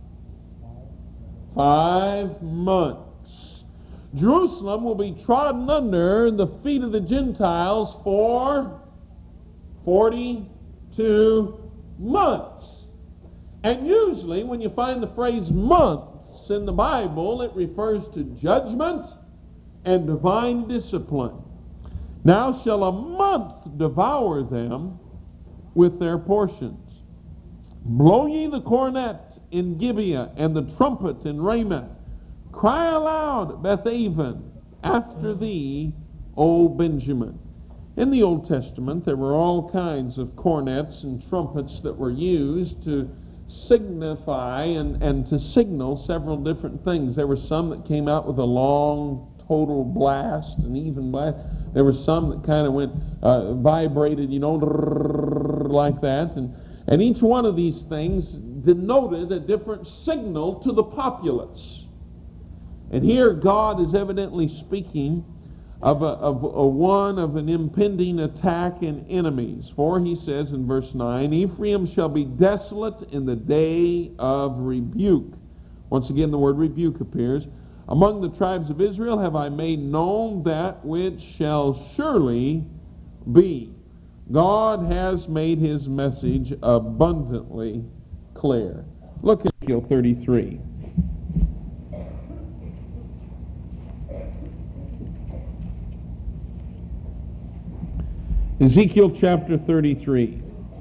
Five months. Jerusalem will be trodden under the feet of the Gentiles for forty-two months. And usually when you find the phrase months in the Bible, it refers to judgment and divine discipline. Now shall a month devour them with their portions. Blow ye the cornet in Gibeah, and the trumpet in Ramah. Cry aloud, Bethaven, after thee, O Benjamin. In the Old Testament, there were all kinds of cornets and trumpets that were used to signify and, and to signal several different things. There were some that came out with a long, total blast, an even blast. There were some that kind of went, uh, vibrated, you know, like that. And, and each one of these things denoted a different signal to the populace. And here God is evidently speaking of a, of a one of an impending attack and enemies. For he says in verse nine, Ephraim shall be desolate in the day of rebuke. Once again the word rebuke appears. Among the tribes of Israel have I made known that which shall surely be. God has made his message abundantly clear. Look at Ezekiel thirty-three. Ezekiel chapter thirty-three.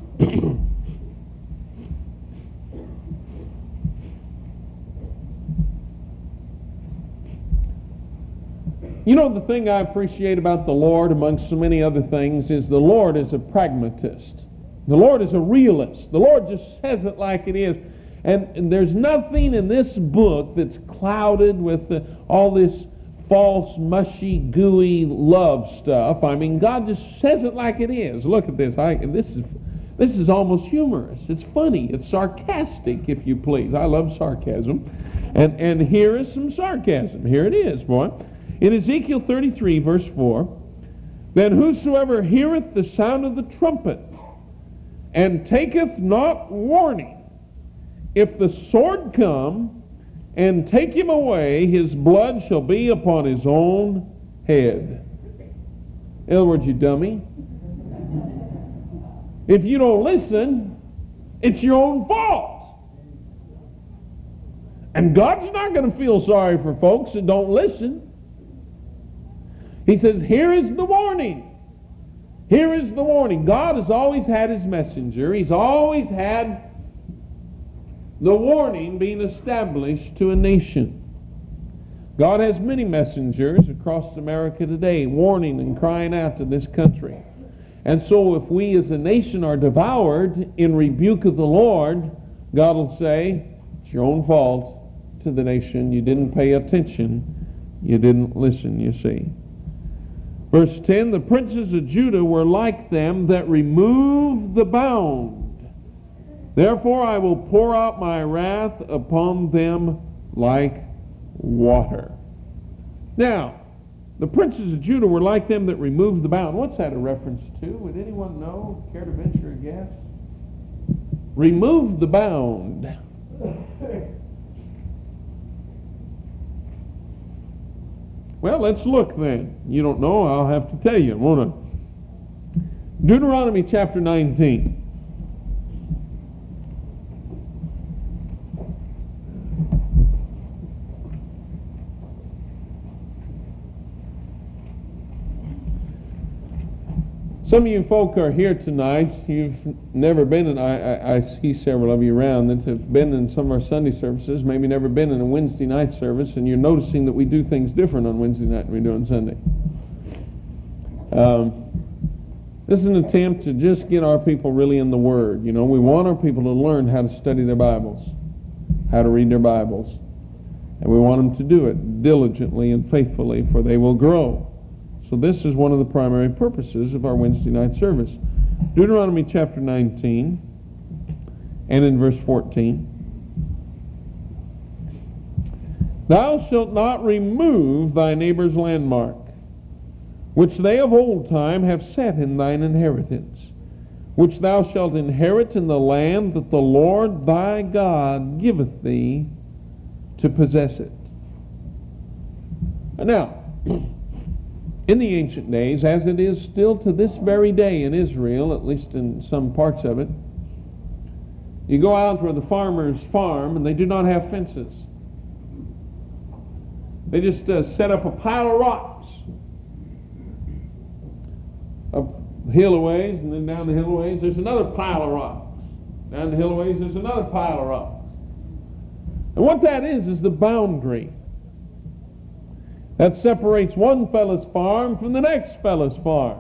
You know, the thing I appreciate about the Lord, among so many other things, is the Lord is a pragmatist. The Lord is a realist. The Lord just says it like it is. And, and there's nothing in this book that's clouded with the, all this false, mushy, gooey love stuff. I mean, God just says it like it is. Look at this. I, this is this is almost humorous. It's funny. It's sarcastic, if you please. I love sarcasm. And, and here is some sarcasm. Here it is, boy. In Ezekiel thirty-three, verse four, Then whosoever heareth the sound of the trumpet, and taketh not warning, if the sword come, and take him away, his blood shall be upon his own head. In other words, you dummy, if you don't listen, it's your own fault. And God's not going to feel sorry for folks that don't listen. He says, here is the warning. Here is the warning. God has always had his messenger. He's always had the warning being established to a nation. God has many messengers across America today, warning and crying out to this country. And so if we as a nation are devoured in rebuke of the Lord, God will say, it's your own fault. to the nation. You didn't pay attention. You didn't listen, you see. Verse ten, the princes of Judah were like them that remove the bound. Therefore I will pour out my wrath upon them like water. Now, the princes of Judah were like them that removed the bound. What's that a reference to? Would anyone know? Care to venture a guess? Remove the bound. Well, let's look then. You don't know, I'll have to tell you, won't I? Deuteronomy chapter nineteen. Some of you folk are here tonight. You've never been in, I, I, I see several of you around that have been in some of our Sunday services, maybe never been in a Wednesday night service, and you're noticing that we do things different on Wednesday night than we do on Sunday. Um, this is an attempt to just get our people really in the Word. You know, we want our people to learn how to study their Bibles, how to read their Bibles, and we want them to do it diligently and faithfully, for they will grow. So this is one of the primary purposes of our Wednesday night service. Deuteronomy chapter nineteen and in verse fourteen. Thou shalt not remove thy neighbor's landmark, which they of old time have set in thine inheritance, which thou shalt inherit in the land that the Lord thy God giveth thee to possess it. Now, in the ancient days, as it is still to this very day in Israel, at least in some parts of it, you go out where the farmers farm and they do not have fences. They just uh, set up a pile of rocks up the hill a ways, and then down the hill a ways there's another pile of rocks. Down the hill a ways there's another pile of rocks. And what that is is the boundary that separates one fellow's farm from the next fellow's farm.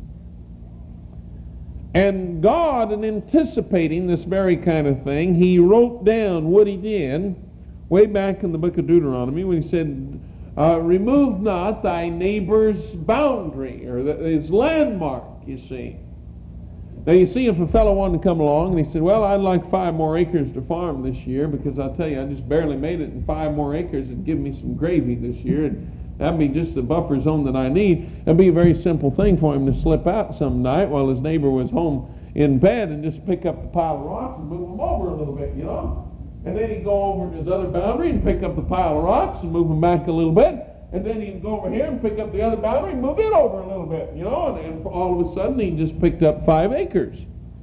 And God, in anticipating this very kind of thing, He wrote down what He did way back in the book of Deuteronomy when He said, uh, remove not thy neighbor's boundary, or his landmark, you see. Now you see, if a fellow wanted to come along and he said, well, I'd like five more acres to farm this year, because I'll tell you, I just barely made it, and five more acres would give me some gravy this year, and that'd be just the buffer zone that I need. It'd be a very simple thing for him to slip out some night while his neighbor was home in bed and just pick up the pile of rocks and move them over a little bit, you know. And then he'd go over to his other boundary and pick up the pile of rocks and move them back a little bit. And then he'd go over here and pick up the other boundary and move it over a little bit, you know. And, and all of a sudden he just picked up five acres.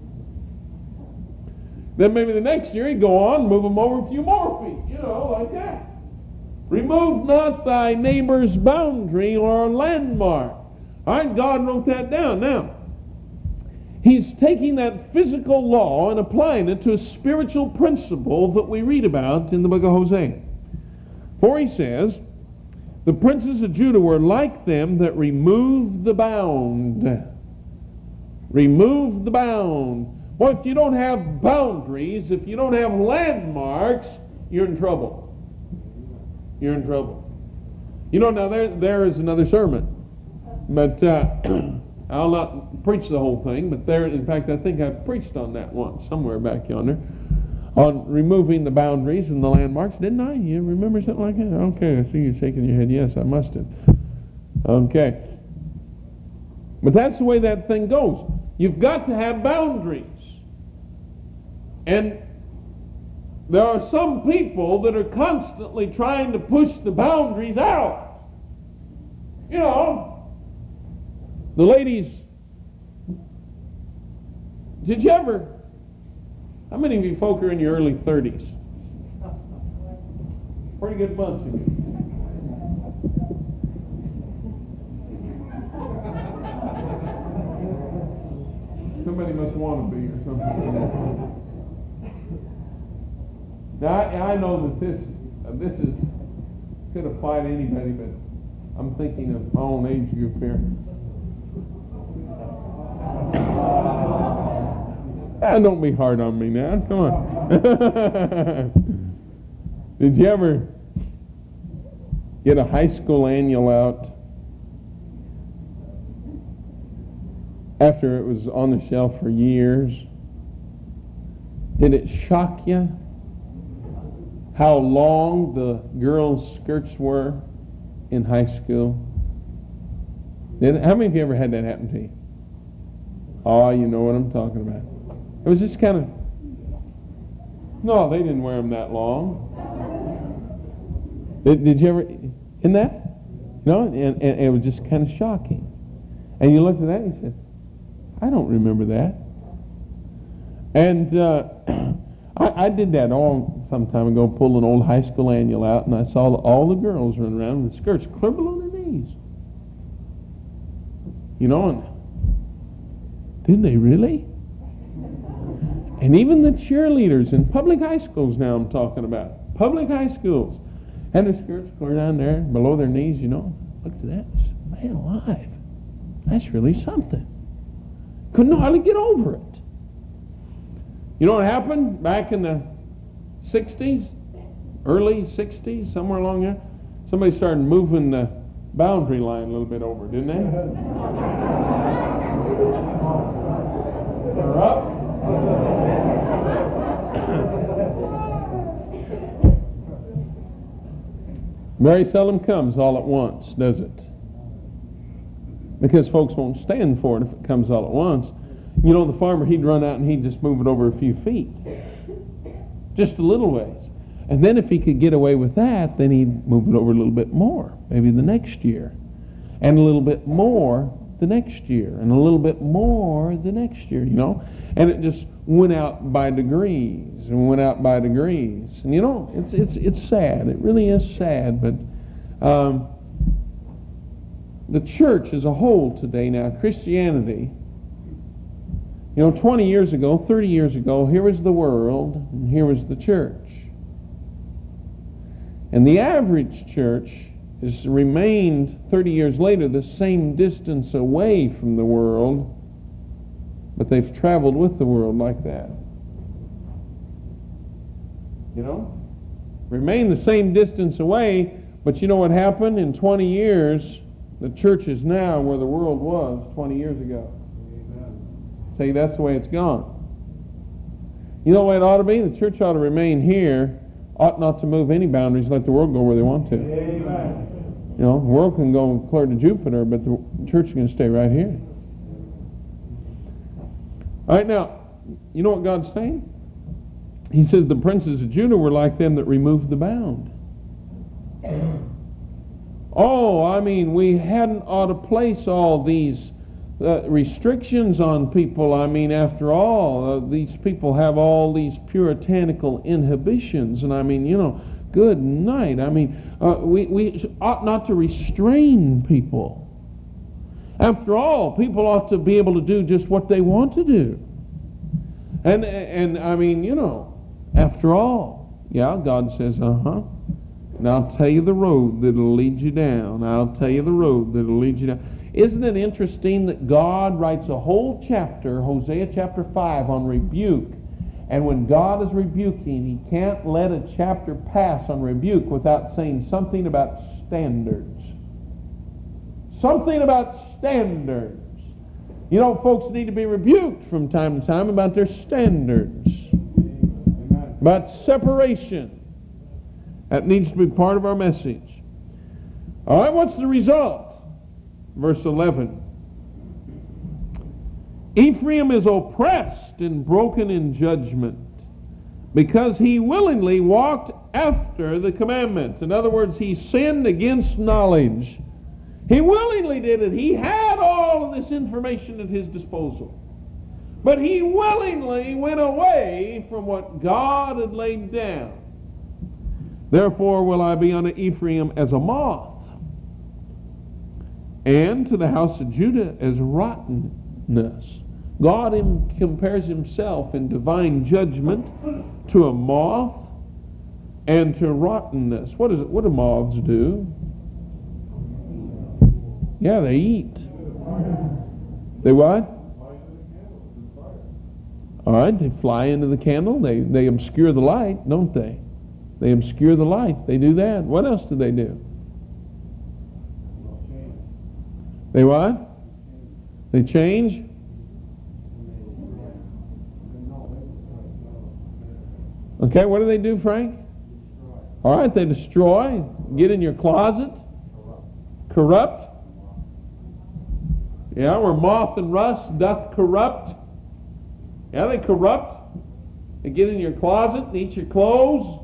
Then maybe the next year he'd go on and move them over a few more feet, you know, like that. Remove not thy neighbor's boundary or landmark. All right, God wrote that down. Now, He's taking that physical law and applying it to a spiritual principle that we read about in the book of Hosea. For He says, the princes of Judah were like them that removed the bound. Remove the bound. Well, if you don't have boundaries, if you don't have landmarks, you're in trouble. You're in trouble. You know, now there there is another sermon, but uh, I'll not preach the whole thing. But there, in fact, I think I've preached on that once, somewhere back yonder, on removing the boundaries and the landmarks, didn't I? You remember something like that? Okay, I see you shaking your head. Yes, I must have. Okay, but that's the way that thing goes. You've got to have boundaries, and there are some people that are constantly trying to push the boundaries out. You know, the ladies, did you ever, how many of you folk are in your early thirties? Pretty good bunch of you. Somebody must want to be or something. Now, I, I know that this uh, this is could apply to anybody, but I'm thinking of my own age group here. Ah, don't be hard on me now. Come on. Did you ever get a high school annual out after it was on the shelf for years? Did it shock you how long the girls' skirts were in high school? Did it? How many of you ever had that happen to you? Oh, you know what I'm talking about. It was just kind of, no, they didn't wear them that long. Did, did you ever, in that? No, and, and it was just kind of shocking. And you looked at that and you said, I don't remember that. And uh, I, I did that all some time ago, pulled an old high school annual out, and I saw all the girls running around with skirts clear below their knees. You know, and did they really? And even the cheerleaders in public high schools now I'm talking about. Public high schools. Had their skirts clear down there, below their knees, you know. Looked at that and said, man alive, that's really something. Couldn't hardly get over it. You know what happened back in the sixties? Early sixties, somewhere along there? Somebody started moving the boundary line a little bit over, didn't they? They're up. Very seldom comes all at once, does it? Because folks won't stand for it if it comes all at once. You know, the farmer, he'd run out and he'd just move it over a few feet. Just a little ways. And then if he could get away with that, then he'd move it over a little bit more, maybe the next year. And a little bit more the next year. And a little bit more the next year, you know. And it just went out by degrees and went out by degrees. And you know, it's it's it's sad. It really is sad. But um, the church as a whole today now, Christianity, you know, twenty years ago, thirty years ago, here was the world and here was the church. And the average church has remained thirty years later the same distance away from the world, but they've traveled with the world like that. You know? Remain the same distance away, but you know what happened? In twenty years, the church is now where the world was twenty years ago. Amen. Say that's the way it's gone. You know what it ought to be? The church ought to remain here, ought not to move any boundaries, let the world go where they want to. Amen. You know, the world can go clear to Jupiter, but the church is going to stay right here. All right, now, you know what God's saying? He says the princes of Judah were like them that removed the bound. Oh, I mean, we hadn't ought to place all these uh, restrictions on people. I mean, after all, uh, these people have all these puritanical inhibitions. And I mean, you know, good night. I mean, uh, we, we ought not to restrain people. After all, people ought to be able to do just what they want to do. And, and I mean, you know, after all, yeah, God says, uh-huh. And I'll tell you the road that'll lead you down. I'll tell you the road that'll lead you down. Isn't it interesting that God writes a whole chapter, Hosea chapter five, on rebuke. And when God is rebuking, He can't let a chapter pass on rebuke without saying something about standards. Something about standards. You know, folks need to be rebuked from time to time about their standards. Amen. About separation. That needs to be part of our message. All right, what's the result? Verse eleven. Ephraim is oppressed and broken in judgment, because he willingly walked after the commandments. In other words, he sinned against knowledge. He willingly did it. He had all of this information at his disposal. But he willingly went away from what God had laid down. Therefore will I be unto Ephraim as a moth, and to the house of Judah as rottenness. God him compares himself in divine judgment to a moth and to rottenness. What is it? What do moths do? Yeah, they eat. They what? All right, they fly into the candle. They they obscure the light, don't they? They obscure the light. They do that. What else do they do? They what? They change? Okay, what do they do, Frank? All right, they destroy. Get in your closet. Corrupt. Yeah, where moth and rust doth corrupt. Yeah, they corrupt. They get in your closet, they eat your clothes.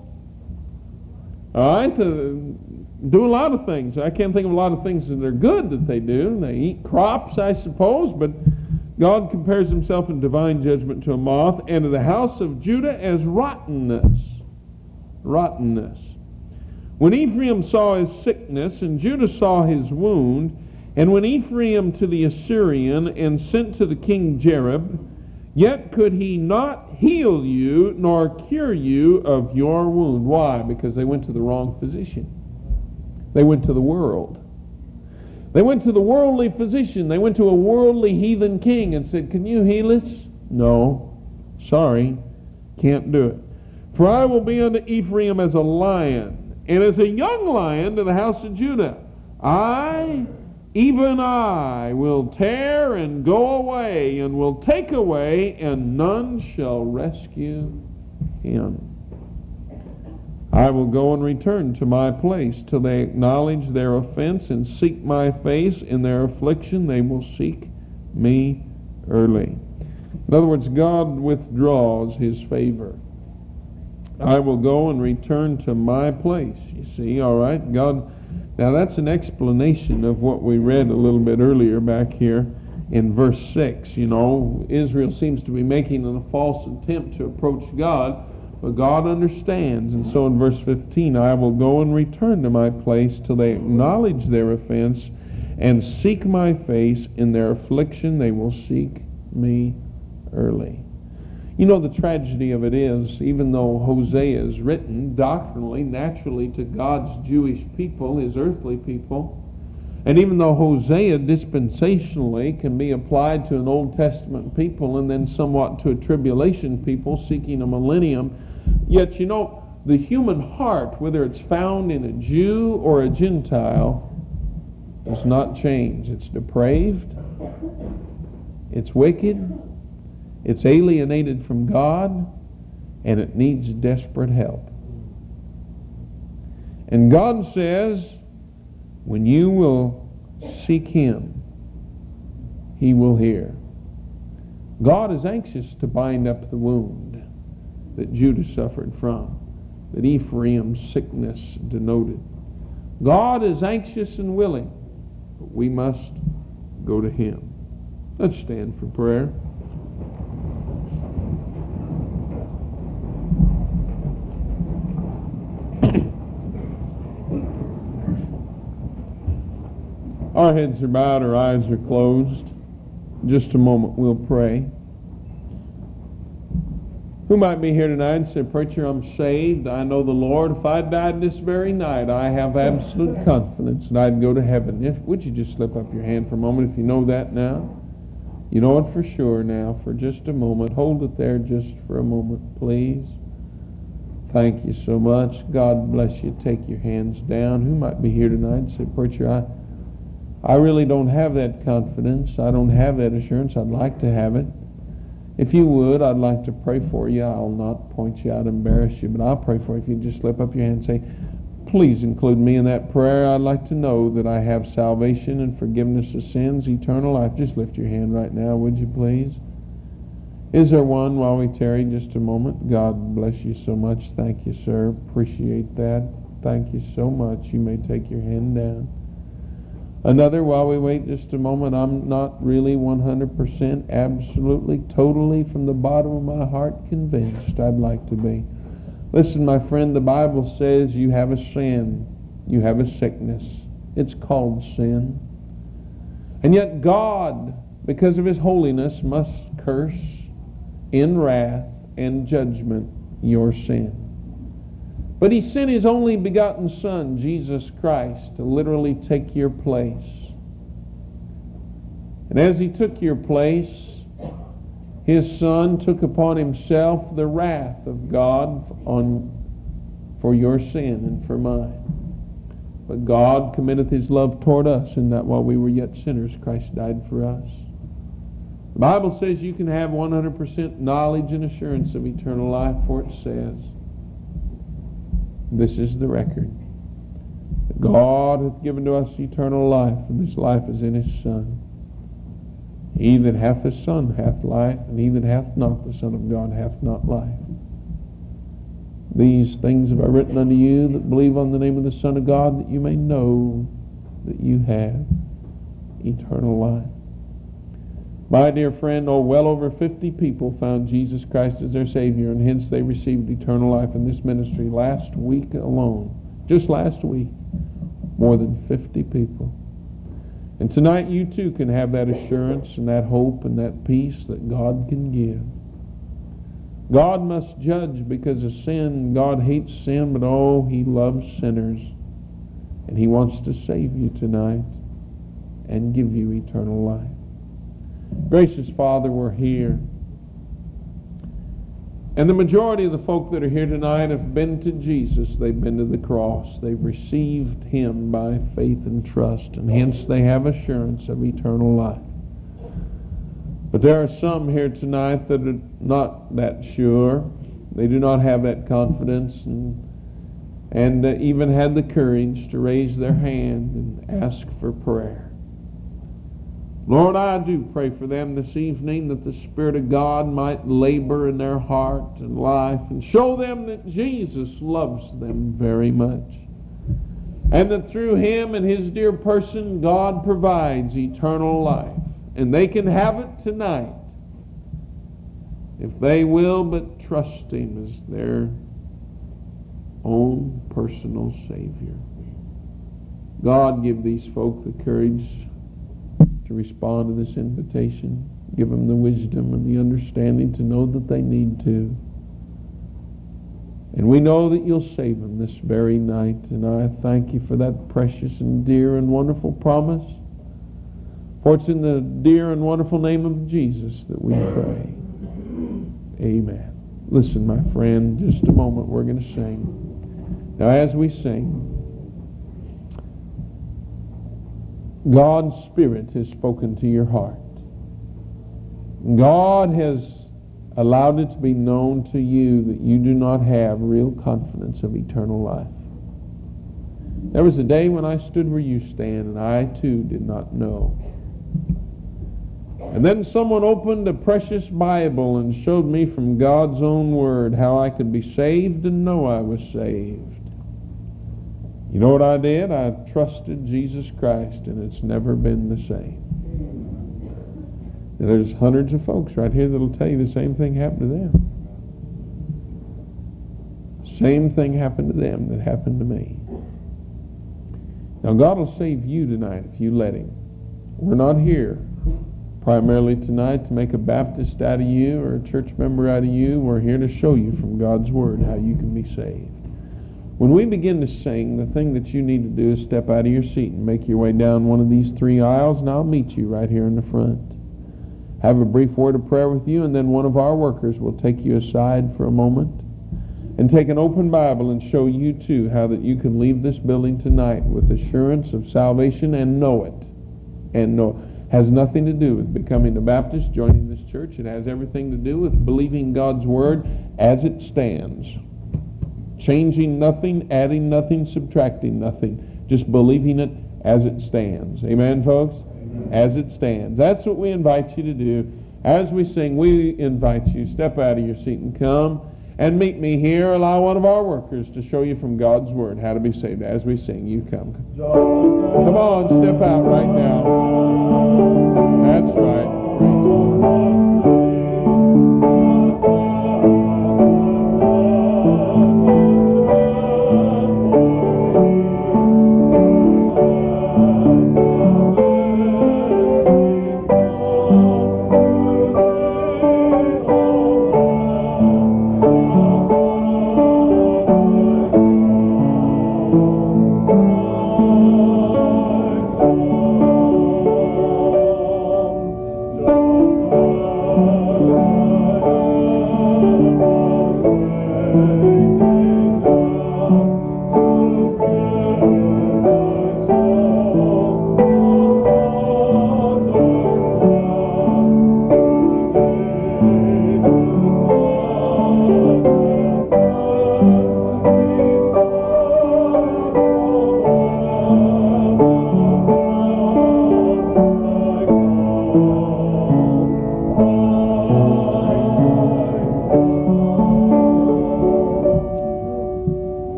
All right, uh, do a lot of things. I can't think of a lot of things that are good that they do. They eat crops, I suppose, but God compares himself in divine judgment to a moth, and to the house of Judah as rottenness. Rottenness. When Ephraim saw his sickness, and Judah saw his wound, and when Ephraim to the Assyrian, and sent to the king Jareb, yet could he not heal you, nor cure you of your wound. Why? Because they went to the wrong physician. They went to the world. They went to the worldly physician. They went to a worldly heathen king and said, can you heal us? No. Sorry. Can't do it. For I will be unto Ephraim as a lion, and as a young lion to the house of Judah. I, even I, will tear and go away, and will take away, and none shall rescue him. I will go and return to my place till they acknowledge their offense and seek my face. In their affliction they will seek me early. In other words, God withdraws his favor. I will go and return to my place. You see, all right? God, now that's an explanation of what we read a little bit earlier back here in verse six. You know, Israel seems to be making a false attempt to approach God, but God understands. And so in verse fifteen, I will go and return to my place till they acknowledge their offense and seek my face. In their affliction they will seek me early. You know, the tragedy of it is, even though Hosea is written doctrinally, naturally to God's Jewish people, his earthly people, and even though Hosea dispensationally can be applied to an Old Testament people and then somewhat to a tribulation people seeking a millennium, yet, you know, the human heart, whether it's found in a Jew or a Gentile, does not change. It's depraved. It's wicked. It's alienated from God, and it needs desperate help. And God says, when you will seek him, he will hear. God is anxious to bind up the wound that Judah suffered from, that Ephraim's sickness denoted. God is anxious and willing, but we must go to him. Let's stand for prayer. Our heads are bowed, our eyes are closed. In just a moment we'll pray. Who might be here tonight and say, preacher, I'm saved. I know the Lord. If I died this very night, I have absolute confidence that I'd go to heaven. If, would you just slip up your hand for a moment if you know that now? You know it for sure now. For just a moment. Hold it there just for a moment, please. Thank you so much. God bless you. Take your hands down. Who might be here tonight and say, preacher, I... I really don't have that confidence. I don't have that assurance. I'd like to have it. If you would, I'd like to pray for you. I'll not point you out, embarrass you, but I'll pray for you. If you just slip up your hand and say, please include me in that prayer. I'd like to know that I have salvation and forgiveness of sins, eternal life. Just lift your hand right now, would you please? Is there one while we tarry just a moment? God bless you so much. Thank you, sir. Appreciate that. Thank you so much. You may take your hand down. Another, while we wait just a moment, I'm not really one hundred percent, absolutely, totally, from the bottom of my heart convinced I'd like to be. Listen, my friend, the Bible says you have a sin. You have a sickness. It's called sin. And yet God, because of his holiness, must curse in wrath and judgment your sin. But he sent his only begotten Son, Jesus Christ, to literally take your place. And as he took your place, his Son took upon himself the wrath of God on, for your sin and for mine. But God committeth His love toward us, in that while we were yet sinners, Christ died for us. The Bible says you can have one hundred percent knowledge and assurance of eternal life, for it says, this is the record, that God hath given to us eternal life, and this life is in His Son. He that hath the Son hath life, and he that hath not the Son of God hath not life. These things have I written unto you that believe on the name of the Son of God, that you may know that you have eternal life. My dear friend, oh, well over fifty people found Jesus Christ as their Savior, and hence they received eternal life in this ministry last week alone. Just last week, more than fifty people. And tonight you too can have that assurance and that hope and that peace that God can give. God must judge because of sin. God hates sin, but oh, He loves sinners. And He wants to save you tonight and give you eternal life. Gracious Father, we're here. And the majority of the folk that are here tonight have been to Jesus. They've been to the cross. They've received Him by faith and trust, and hence they have assurance of eternal life. But there are some here tonight that are not that sure. They do not have that confidence and, and uh, even had the courage to raise their hand and ask for prayer. Lord, I do pray for them this evening that the Spirit of God might labor in their heart and life and show them that Jesus loves them very much. And that through Him and His dear person, God provides eternal life. And they can have it tonight if they will but trust Him as their own personal Savior. God, give these folk the courage to respond to this invitation. Give them the wisdom and the understanding to know that they need to. And we know that You'll save them this very night. And I thank You for that precious and dear and wonderful promise. For it's in the dear and wonderful name of Jesus that we pray. Amen. Listen, my friend, just a moment, we're going to sing. Now, as we sing, God's Spirit has spoken to your heart. God has allowed it to be known to you that you do not have real confidence of eternal life. There was a day when I stood where you stand, and I too did not know. And then someone opened a precious Bible and showed me from God's own Word how I could be saved and know I was saved. You know what I did? I trusted Jesus Christ, and it's never been the same. And there's hundreds of folks right here that will tell you the same thing happened to them. Same thing happened to them that happened to me. Now God will save you tonight if you let Him. We're not here primarily tonight to make a Baptist out of you or a church member out of you. We're here to show you from God's Word how you can be saved. When we begin to sing, the thing that you need to do is step out of your seat and make your way down one of these three aisles, and I'll meet you right here in the front. Have a brief word of prayer with you, and then one of our workers will take you aside for a moment and take an open Bible and show you too how that you can leave this building tonight with assurance of salvation and know it. And know it. Has nothing to do with becoming a Baptist, joining this church. It has everything to do with believing God's Word as it stands. Changing nothing, adding nothing, subtracting nothing. Just believing it as it stands. Amen, folks? Amen. As it stands. That's what we invite you to do. As we sing, we invite you, step out of your seat and come and meet me here. Allow one of our workers to show you from God's Word how to be saved. As we sing, you come. Come on, step out right now. That's right.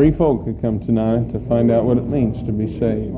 Three folk have come tonight to find out what it means to be saved.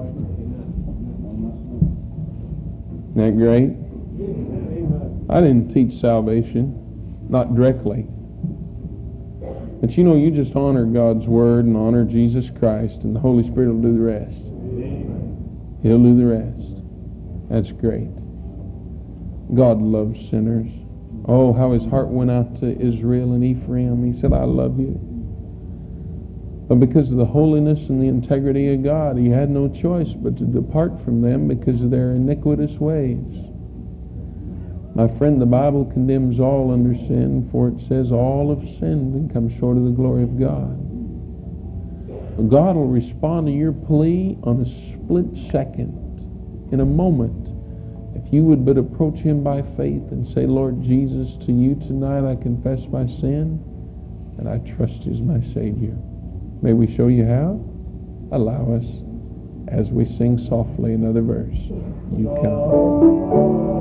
Isn't that great? I didn't teach salvation, not directly. But you know, you just honor God's Word and honor Jesus Christ, and the Holy Spirit will do the rest. He'll do the rest. That's great. God loves sinners. Oh, how His heart went out to Israel and Ephraim. He said, I love you. But because of the holiness and the integrity of God, He had no choice but to depart from them because of their iniquitous ways. My friend, the Bible condemns all under sin, for it says all have sinned and come short of the glory of God. But God will respond to your plea on a split second, in a moment. If you would but approach Him by faith and say, Lord Jesus, to you tonight I confess my sin, and I trust you as my Savior. May we show you how? Allow us, as we sing softly another verse, you come.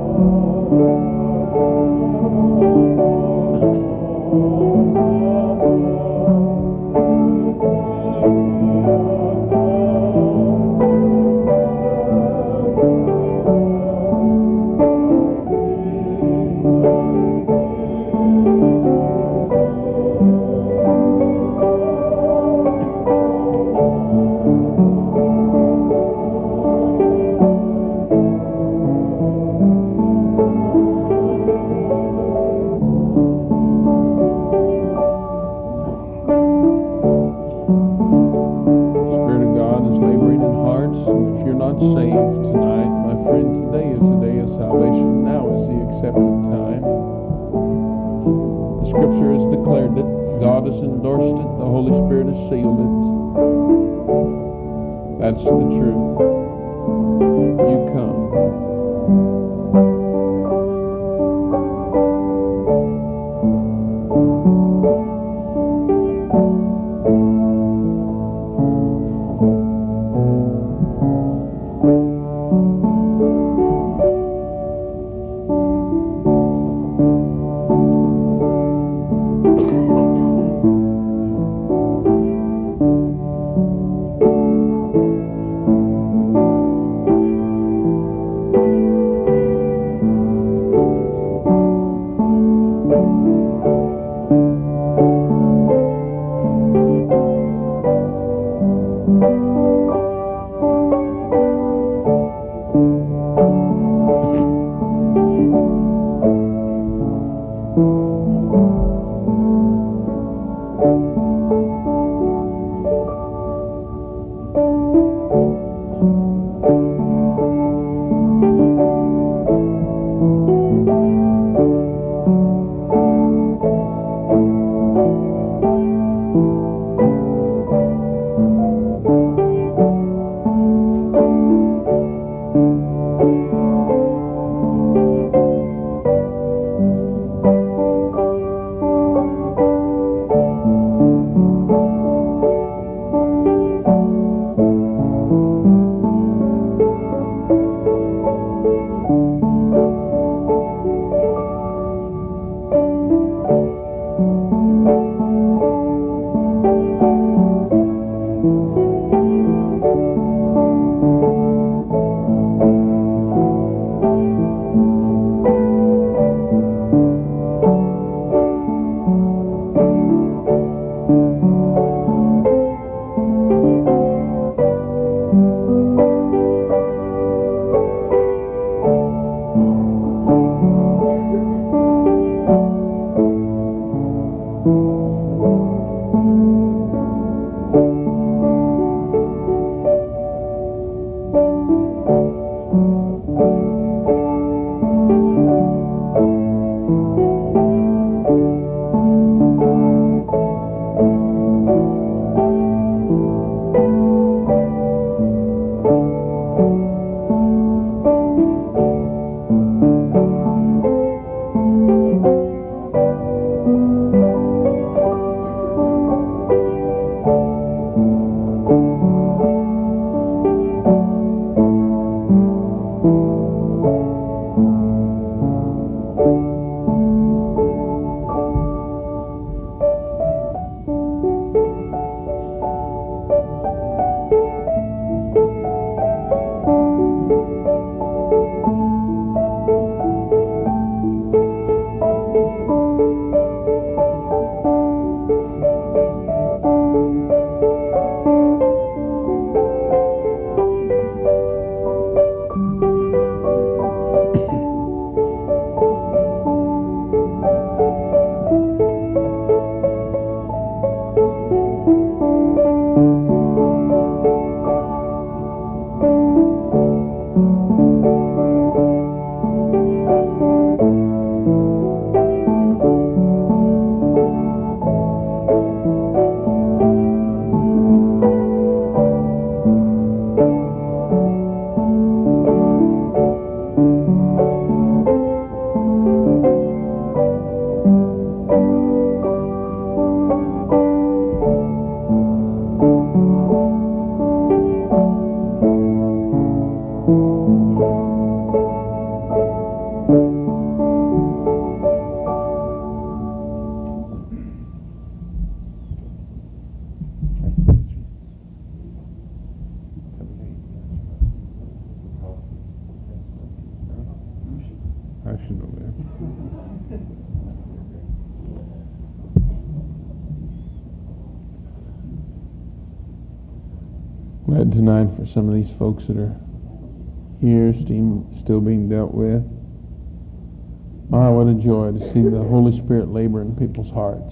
Glad tonight for some of these folks that are here, still being dealt with. Ah, what a joy to see the Holy Spirit labor in people's hearts.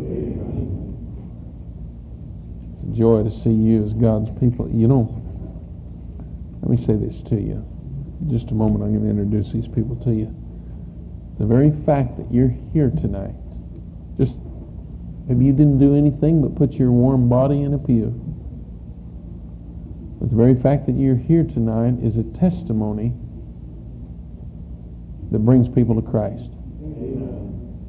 It's a joy to see you as God's people. You know, let me say this to you. In just a moment, I'm going to introduce these people to you. The very fact that you're here tonight, just maybe you didn't do anything but put your warm body in a pew. But the very fact that you're here tonight is a testimony that brings people to Christ. Amen.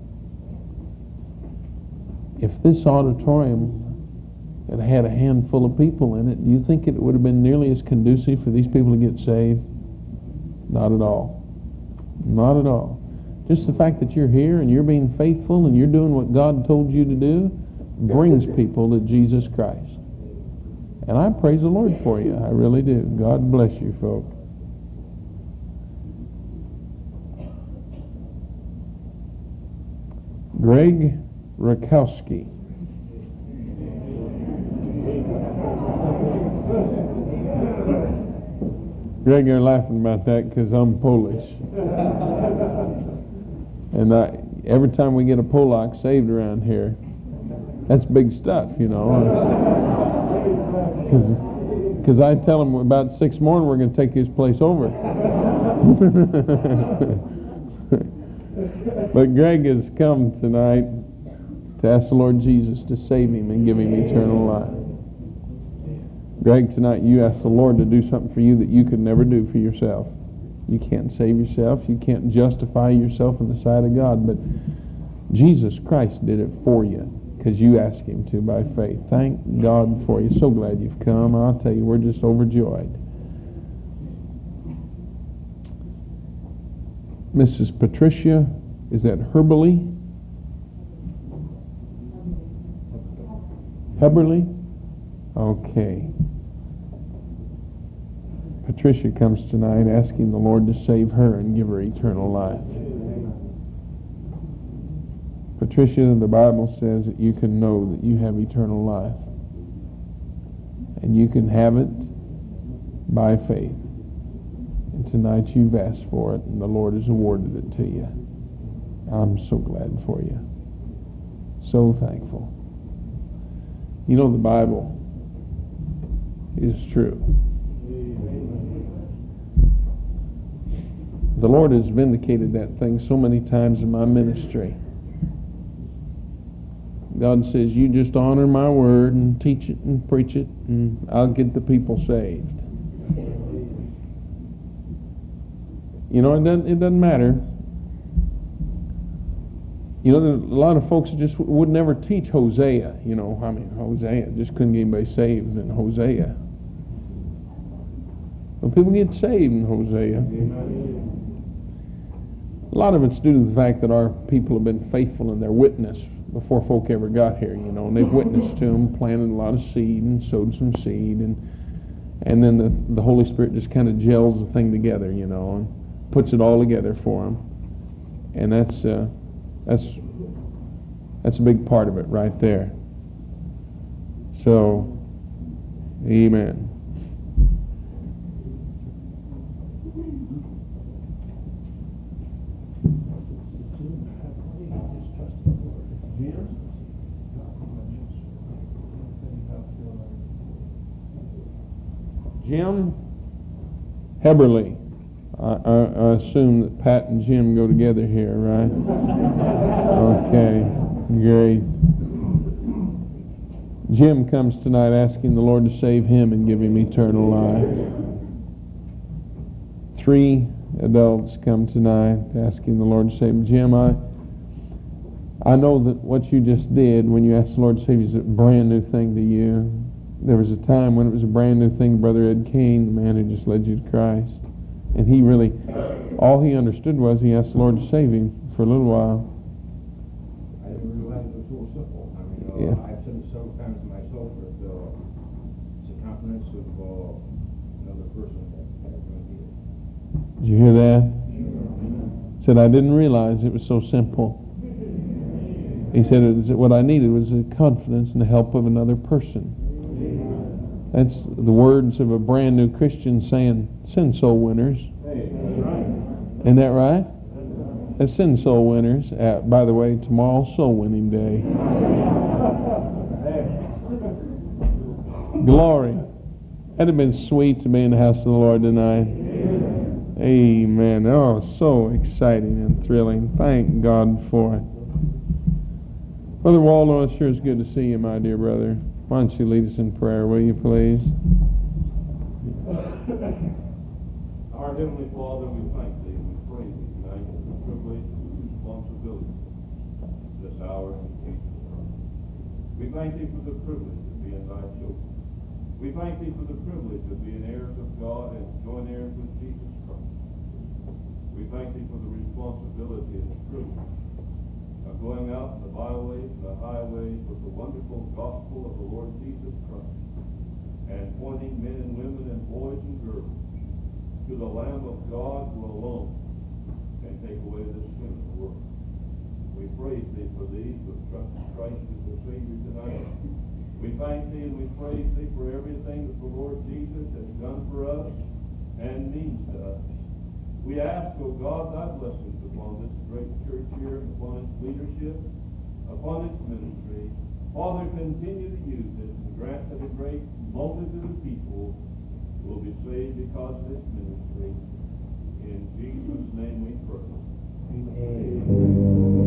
If this auditorium had had a handful of people in it, do you think it would have been nearly as conducive for these people to get saved? Not at all. Not at all. Just the fact that you're here and you're being faithful and you're doing what God told you to do brings people to Jesus Christ. And I praise the Lord for you. I really do. God bless you, folks. Greg Rakowski. Greg, you're laughing about that because I'm Polish. And I, every time we get a Polak saved around here, that's big stuff, you know. Because I tell him about six morning we're going to take his place over. But Greg has come tonight to ask the Lord Jesus to save him and give him eternal life. Greg, tonight you ask the Lord to do something for you that you could never do for yourself. You can't save yourself. You can't justify yourself in the sight of God. But Jesus Christ did it for you because you asked Him to by faith. Thank God for you. So glad you've come. I'll tell you, we're just overjoyed. Missus Patricia, is that Herberly? Heberly? Okay. Patricia comes tonight asking the Lord to save her and give her eternal life. Patricia, the Bible says that you can know that you have eternal life. And you can have it by faith. And tonight you've asked for it and the Lord has awarded it to you. I'm so glad for you. So thankful. You know the Bible is true. The Lord has vindicated that thing so many times in my ministry. God says, you just honor my word and teach it and preach it and I'll get the people saved. You know, it doesn't, it doesn't matter. You know, a lot of folks just would never teach Hosea. You know, I mean, Hosea, just couldn't get anybody saved in Hosea. Well, people get saved in Hosea. A lot of it's due to the fact that our people have been faithful in their witness before folk ever got here, you know, and they've witnessed to them, planted a lot of seed and sowed some seed, and and then the, the Holy Spirit just kind of gels the thing together, you know, and puts it all together for them. And that's uh, that's that's a big part of it right there. So, amen. Jim Heberly. I, I, I assume that Pat and Jim go together here, right? Okay, great. Jim comes tonight asking the Lord to save him and give him eternal life. Three adults come tonight asking the Lord to save him. Jim, I, I know that what you just did when you asked the Lord to save you is a brand new thing to you. There was a time when it was a brand new thing, Brother Ed Kane, the man who just led you to Christ. And he really, all he understood was he asked the Lord to save him for a little while. I didn't realize it was so simple. I mean, uh, Yeah. I've said it several times to myself that uh, it's a confidence of uh, another person that that's going to be it. Did you hear that? Said, I didn't realize it was so simple. He said, it was, what I needed was the confidence and the help of another person. That's the words of a brand new Christian saying, send soul winners. Isn't that right? Let's send soul winners. Uh, by the way, tomorrow's soul winning day. Glory. That'd have been sweet to be in the house of the Lord tonight. Amen. Oh, so exciting and thrilling. Thank God for it. Brother Waldo, it sure is good to see you, my dear brother. Why don't you lead us in prayer, will you, please? Our Heavenly Father, we thank Thee and we praise Thee tonight for the privilege and the responsibility of this hour in Jesus Christ. We thank Thee for the privilege of being Thy children. We thank Thee for the privilege of being heirs of God and joint heirs with Jesus Christ. We thank Thee for the responsibility and the privilege of going out in the byways and the highways with the wonderful gospel of the Lord Jesus Christ and pointing men and women and boys and girls to the Lamb of God who alone can take away the sin of the world. We praise Thee for these who have trusted Christ as the Savior tonight. We thank Thee and we praise Thee for everything that the Lord Jesus has done for us and means to us. We ask, O God, Thy blessings upon this great church here, upon its leadership, upon its ministry. Father, continue to use it and grant that a great multitude of people will be saved because of this ministry. In Jesus' name we pray. Amen.